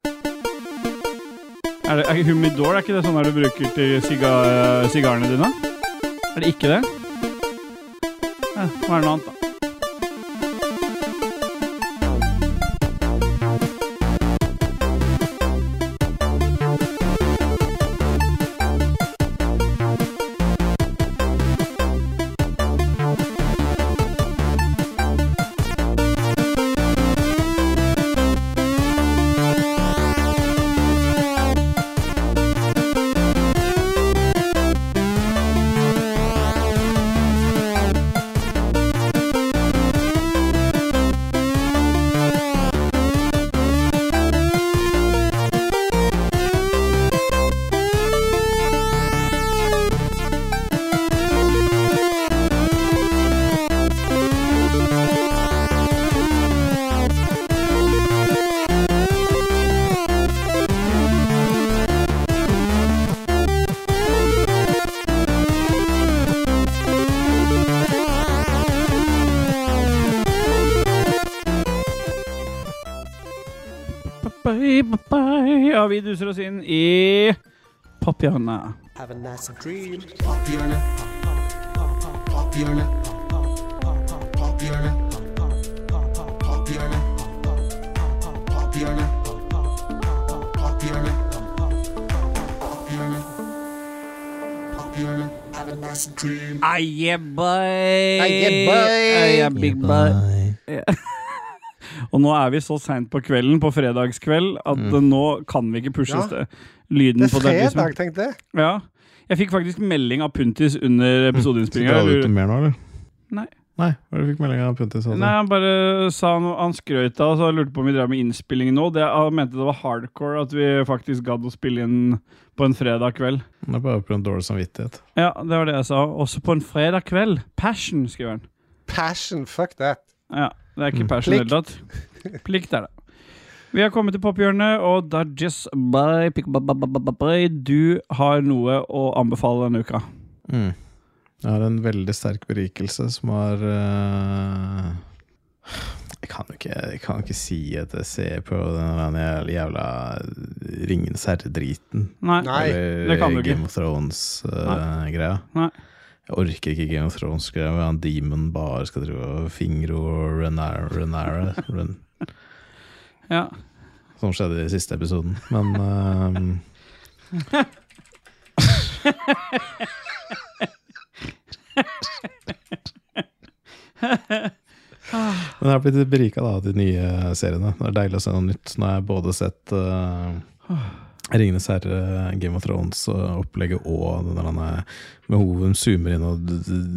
[SPEAKER 1] Er humidor, er ikke det sånn her du bruker til sigarene dine? Er det ikke det? Ja, hva er det noe annet da? Ja, vi duser oss inn i Pophjørnet.
[SPEAKER 2] Have a nice dream.
[SPEAKER 1] Aye, boy.
[SPEAKER 2] Aye, boy.
[SPEAKER 1] Big boy. Og nå er vi så sent på kvelden, på fredagskveld, at nå kan vi ikke pushe lyden
[SPEAKER 2] Det
[SPEAKER 1] på det.
[SPEAKER 2] fredag, tenkte jeg.
[SPEAKER 1] Ja. Jeg fikk faktisk melding av Puntis under episodeinnspillingen.
[SPEAKER 4] Skal du ut mer nå, eller?
[SPEAKER 1] Nei.
[SPEAKER 4] Nei, hva fikk melding av Puntis? Altså?
[SPEAKER 1] Nei, han bare sa noe, han skrøt av, så jeg lurte på om vi drev med innspilling nå. Han mente det var hardcore at vi faktisk gadd å spille inn på en fredag kveld.
[SPEAKER 4] Det er bare på en dårlig samvittighet.
[SPEAKER 1] Ja, det var det jeg sa. Også på en fredag kveld. Passion, skriver han.
[SPEAKER 2] Passion, fuck that.
[SPEAKER 1] Ja, det er ikke passion i det hele tatt. Plikt er det. Vi har kommet til pophjørnet, og Dodges by du har noe å anbefale denne uka.
[SPEAKER 4] Jeg har en veldig sterk berikelse som har jeg kan ikke si at jeg ser på den jævla Ringens herre-driten.
[SPEAKER 1] Nei,
[SPEAKER 4] eller
[SPEAKER 1] det kan du ikke.
[SPEAKER 4] Game of Thrones-greia.
[SPEAKER 1] Nei.
[SPEAKER 4] Jeg orker ikke Game of Thrones-greia hvor han Demon bare skal drive og fingre og run.
[SPEAKER 1] Ja.
[SPEAKER 4] Som skjedde i siste episoden. Men Men jeg har blitt beriket av de nye seriene. Det er deilig å se noe nytt. Nå har jeg både sett Ringenes herre, Game of Thrones opplegget og den der med hoven zoomer inn og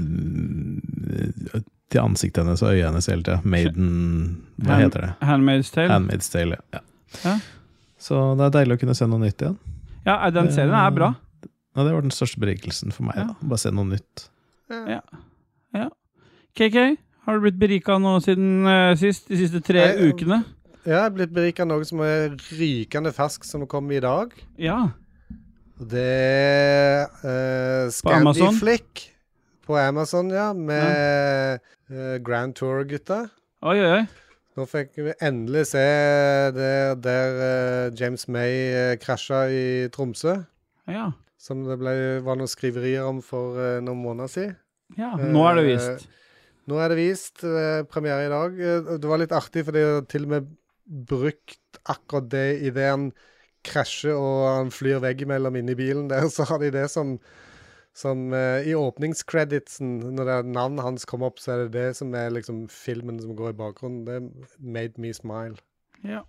[SPEAKER 4] til ansiktet hennes og øyet hennes hele tiden. Maiden, hva heter det?
[SPEAKER 1] Handmaid's Tale.
[SPEAKER 4] Handmaid's Tale, ja.
[SPEAKER 1] Ja.
[SPEAKER 4] Så det er deilig å kunne se noe nytt igjen.
[SPEAKER 1] Ja, den serien er bra.
[SPEAKER 4] Ja, det var den største berikelsen for meg.
[SPEAKER 1] Ja.
[SPEAKER 4] Da. Bare se noe nytt.
[SPEAKER 1] Ja. KK, har du blitt beriket nå siden sist, de siste 3 ukene?
[SPEAKER 2] Ja, jeg er blitt beriket av noe som er rykende fersk som kom i dag.
[SPEAKER 1] Ja.
[SPEAKER 2] Det er Scandiflick på Amazon, ja, med Grand Tour-gutta.
[SPEAKER 1] Oi.
[SPEAKER 2] Nå fikk vi endelig se det der James May krasja i Tromsø.
[SPEAKER 1] Ja.
[SPEAKER 2] Som det var noen skriverier om for noen måneder siden.
[SPEAKER 1] Ja, nå er det vist.
[SPEAKER 2] Nå er det vist, premiere i dag. Det var litt artig, for det er til og med brukt akkurat det i det han krasjer og han flyr veggimellom inne i bilen der, så har de det som i åpningscreditsen, når det er navnet hans kommer opp, så er det som er liksom filmen som går i bakgrunnen. Det made me smile.
[SPEAKER 1] Ja.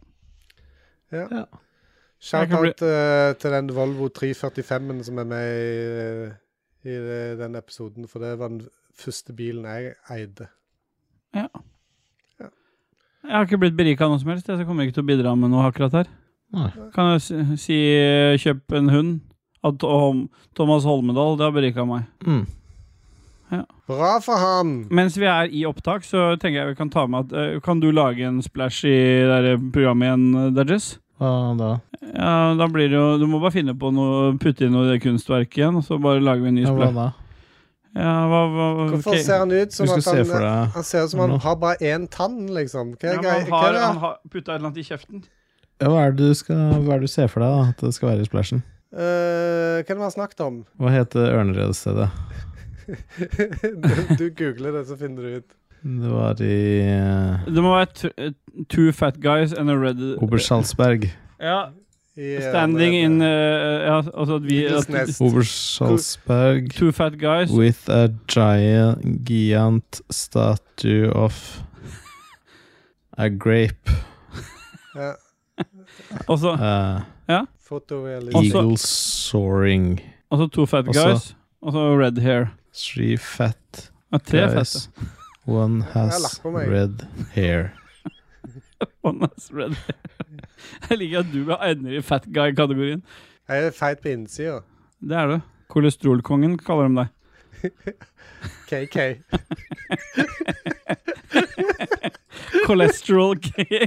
[SPEAKER 2] Shout out til den Volvo 345-en som er med i den episoden, for det var den første bilen jeg eide.
[SPEAKER 1] Ja. Jeg har ikke blitt beriket av noe som helst, så kommer jeg ikke til å bidra med noe akkurat her.
[SPEAKER 4] Nei.
[SPEAKER 1] Kan jeg si kjøp en hund? At Thomas Holmedal, det har beriket meg. Ja.
[SPEAKER 2] Bra for ham!
[SPEAKER 1] Mens vi er i opptak, så tenker jeg vi kan ta med at kan du lage en splash i det programmet igjen, Dodges?
[SPEAKER 4] Hva da?
[SPEAKER 1] Ja, da blir det jo, du må bare finne på noe, putte inn noe kunstverk igjen, og så bare lager vi en ny
[SPEAKER 4] Ja,
[SPEAKER 1] splash.
[SPEAKER 4] hva da?
[SPEAKER 1] Ja,
[SPEAKER 2] Hvorfor ser han ut som
[SPEAKER 4] Du
[SPEAKER 2] at
[SPEAKER 4] skal se for deg
[SPEAKER 2] han ser ut som han har bare én tann, liksom? Hva er
[SPEAKER 1] han har puttet et eller annet i kjeften.
[SPEAKER 4] Ja, hva er det du ser for deg da, at det skal være i splashen?
[SPEAKER 2] hva er det vi har snakket om?
[SPEAKER 4] Hva heter Ørneredestedet?
[SPEAKER 2] Du googler det, så finner du ut.
[SPEAKER 4] Det var i
[SPEAKER 1] Det må være two fat guys and a red...
[SPEAKER 4] Obersalzberg.
[SPEAKER 1] Ja, standing in altså at vi
[SPEAKER 4] Obersalzberg
[SPEAKER 1] two fat guys
[SPEAKER 4] with a giant statue of a grape.
[SPEAKER 2] Ja.
[SPEAKER 1] Og så
[SPEAKER 2] Fotorealisme.
[SPEAKER 4] Eagle soaring.
[SPEAKER 1] Og så two fat guys og så red hair.
[SPEAKER 4] 3 fat
[SPEAKER 1] Tre
[SPEAKER 4] guys.
[SPEAKER 1] fette.
[SPEAKER 4] One
[SPEAKER 2] Jeg har
[SPEAKER 4] has
[SPEAKER 2] lagt på meg.
[SPEAKER 4] red hair.
[SPEAKER 1] One has red hair. Jeg liker at du ender i fat guy-kategorien.
[SPEAKER 2] Jeg er feit på innsiden.
[SPEAKER 1] Det er du. Kolesterolkongen kaller de deg.
[SPEAKER 2] KK.
[SPEAKER 1] Cholesterol king.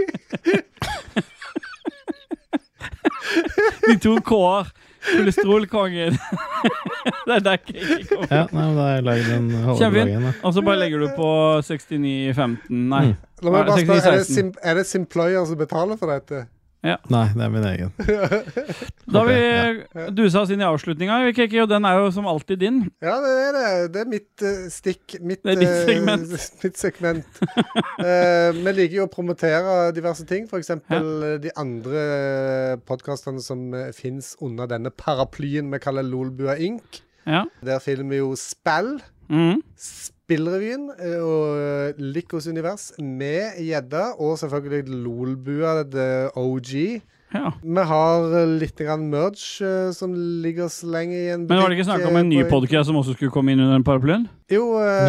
[SPEAKER 1] De 2 K-er. Kolesterolkongen. Det er der KK kommer.
[SPEAKER 4] Ja, nei, men da har jeg laget en halvdagen.
[SPEAKER 1] Og så bare legger du på 69,15. Nei.
[SPEAKER 2] La meg bare spørre,
[SPEAKER 1] 69,16.
[SPEAKER 2] er det Simployer som betaler for dette?
[SPEAKER 4] Nei, det er min egen.
[SPEAKER 1] Da har vi dusa oss inn i avslutninga, Kiki, og den er jo som alltid din.
[SPEAKER 2] Ja, det er det. Det er mitt stikk.
[SPEAKER 1] Det er ditt segment.
[SPEAKER 2] Mitt segment. Vi liker jo å promotere diverse ting, for eksempel de andre podcastene som finnes under denne paraplyen vi kaller Lolbua Inc.
[SPEAKER 1] Ja.
[SPEAKER 2] Der filmer vi jo spill, Spillrevyen og Likos univers med Gjedda, og selvfølgelig Lolbua, det OG.
[SPEAKER 1] Ja.
[SPEAKER 2] Vi har litt grann merch som ligger så lenge i en butikk.
[SPEAKER 1] Men var det ikke snakket om en ny podcast som også skulle komme inn under den paraplyen?
[SPEAKER 2] Jo,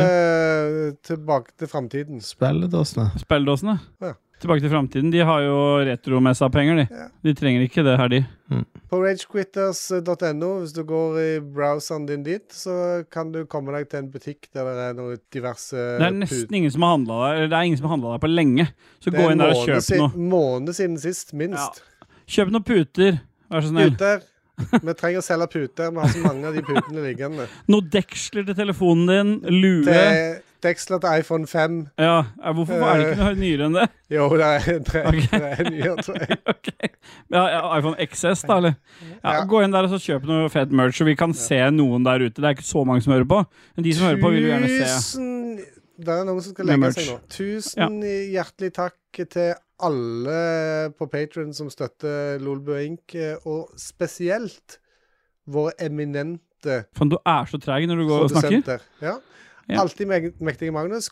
[SPEAKER 2] tilbake til fremtiden.
[SPEAKER 1] Spelledåsene.
[SPEAKER 2] Ja.
[SPEAKER 1] Tilbake til fremtiden. De har jo retromessa-penger, de.
[SPEAKER 2] Ja.
[SPEAKER 1] De trenger ikke det her, de.
[SPEAKER 2] På ragequitters.no, hvis du går i browseren din dit, så kan du komme deg til en butikk der det er noe diverse...
[SPEAKER 1] Det er nesten ingen som har handlet der, eller det er ingen som har handlet der på lenge. Så gå inn der og kjøp noe.
[SPEAKER 2] Det er en måned siden sist, minst.
[SPEAKER 1] Ja. Kjøp noen puter, vær så snill.
[SPEAKER 2] Puter. Vi trenger å selge puter. Vi har så mange av de putene liggende.
[SPEAKER 1] Noe deksler til telefonen din, lue.
[SPEAKER 2] Deksler til iPhone 5.
[SPEAKER 1] Ja, hvorfor er det ikke noe nyere enn det?
[SPEAKER 2] Jo, det er nyere, tror jeg.
[SPEAKER 1] Okay. Ja, iPhone XS da, eller? Ja, gå inn der og så kjøp noe fett merch, og vi kan se noen der ute. Det er ikke så mange som hører på, men de som hører på vil jo gjerne se.
[SPEAKER 2] Det er noen som skal legge seg nå. 1000 hjertelig takk til alle på Patreon som støtter Lolbua Inc., og spesielt våre eminente
[SPEAKER 1] For du er så treg når du går og snakker.
[SPEAKER 2] Ja. Alltid Mektige Magnus,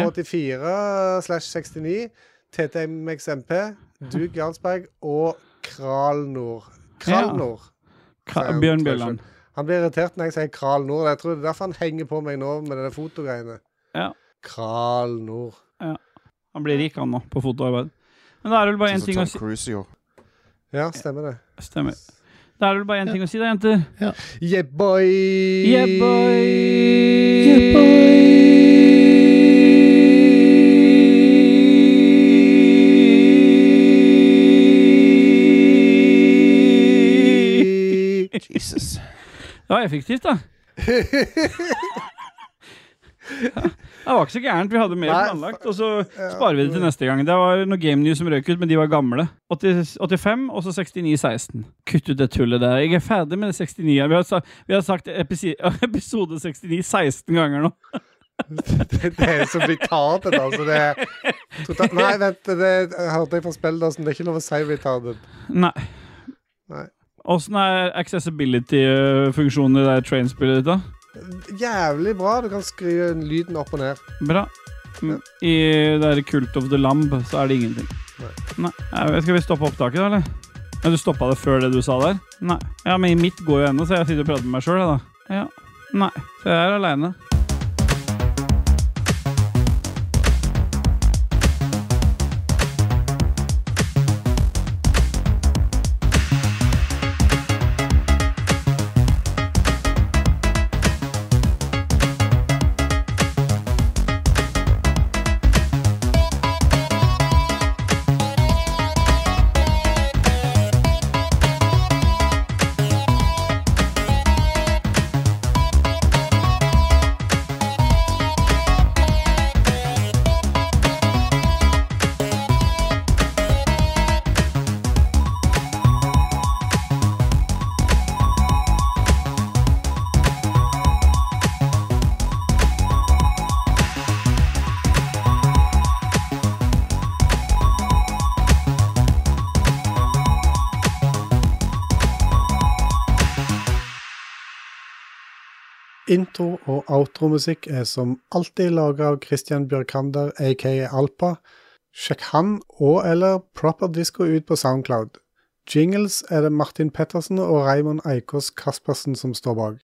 [SPEAKER 2] Kobra84/69, TTMXMP, Duke Jarlsberg og Kralnor.
[SPEAKER 1] Bjørn Bjørland.
[SPEAKER 2] Han blir irritert når jeg sier Kralnor. Jeg tror det er derfor han henger på meg nå med det fotogreiene.
[SPEAKER 1] Ja.
[SPEAKER 2] Kralnor.
[SPEAKER 1] Ja. Han blir rik han nå på fotoarbeid. Men da er det vel bare en ting å si.
[SPEAKER 2] Ja, stemmer det.
[SPEAKER 1] Stemmer. Da er det vel bare en ting å si da, jenter.
[SPEAKER 2] Ja. Yeah, boy!
[SPEAKER 1] Yeah, boy!
[SPEAKER 3] Yeah, boy!
[SPEAKER 4] Jesus.
[SPEAKER 1] Det var effektivt, da. Det var ikke så gærent. Vi hadde mer planlagt, og så sparer vi det til neste gang. Det var noen Game News som røk ut, men de var gamle. 85, og så 69-16. Kutt ut det tullet der. Jeg er ferdig med det 69. Vi har sagt episode 69 16 ganger nå.
[SPEAKER 2] Det er så retarded, altså. Nei, vent, det hørte jeg fra Spelledåsen. Det er ikke lov å si retarded.
[SPEAKER 1] Nei. Hvordan er accessibility-funksjonen i det train-spillet ditt da?
[SPEAKER 2] Jævlig bra. Du kan skrive lyden opp og ned.
[SPEAKER 1] Bra. I der Cult of the Lamb så er det ingenting. Nei. Skal vi stoppe opptaket da, eller? Ja, du stoppet det før det du sa der? Nei. Ja, men i mitt går jo enda, så jeg sitter og prater med meg selv, da. Ja. Nei. Så jeg er alene.
[SPEAKER 2] Intro- og outro-musikk er som alltid laget av Christian Bjørkander, a.k.a. Alpa. Sjekk han og eller Proper Disco ut på SoundCloud. Jingles er det Martin Pettersen og Raymond Eikås Kaspersen som står bak.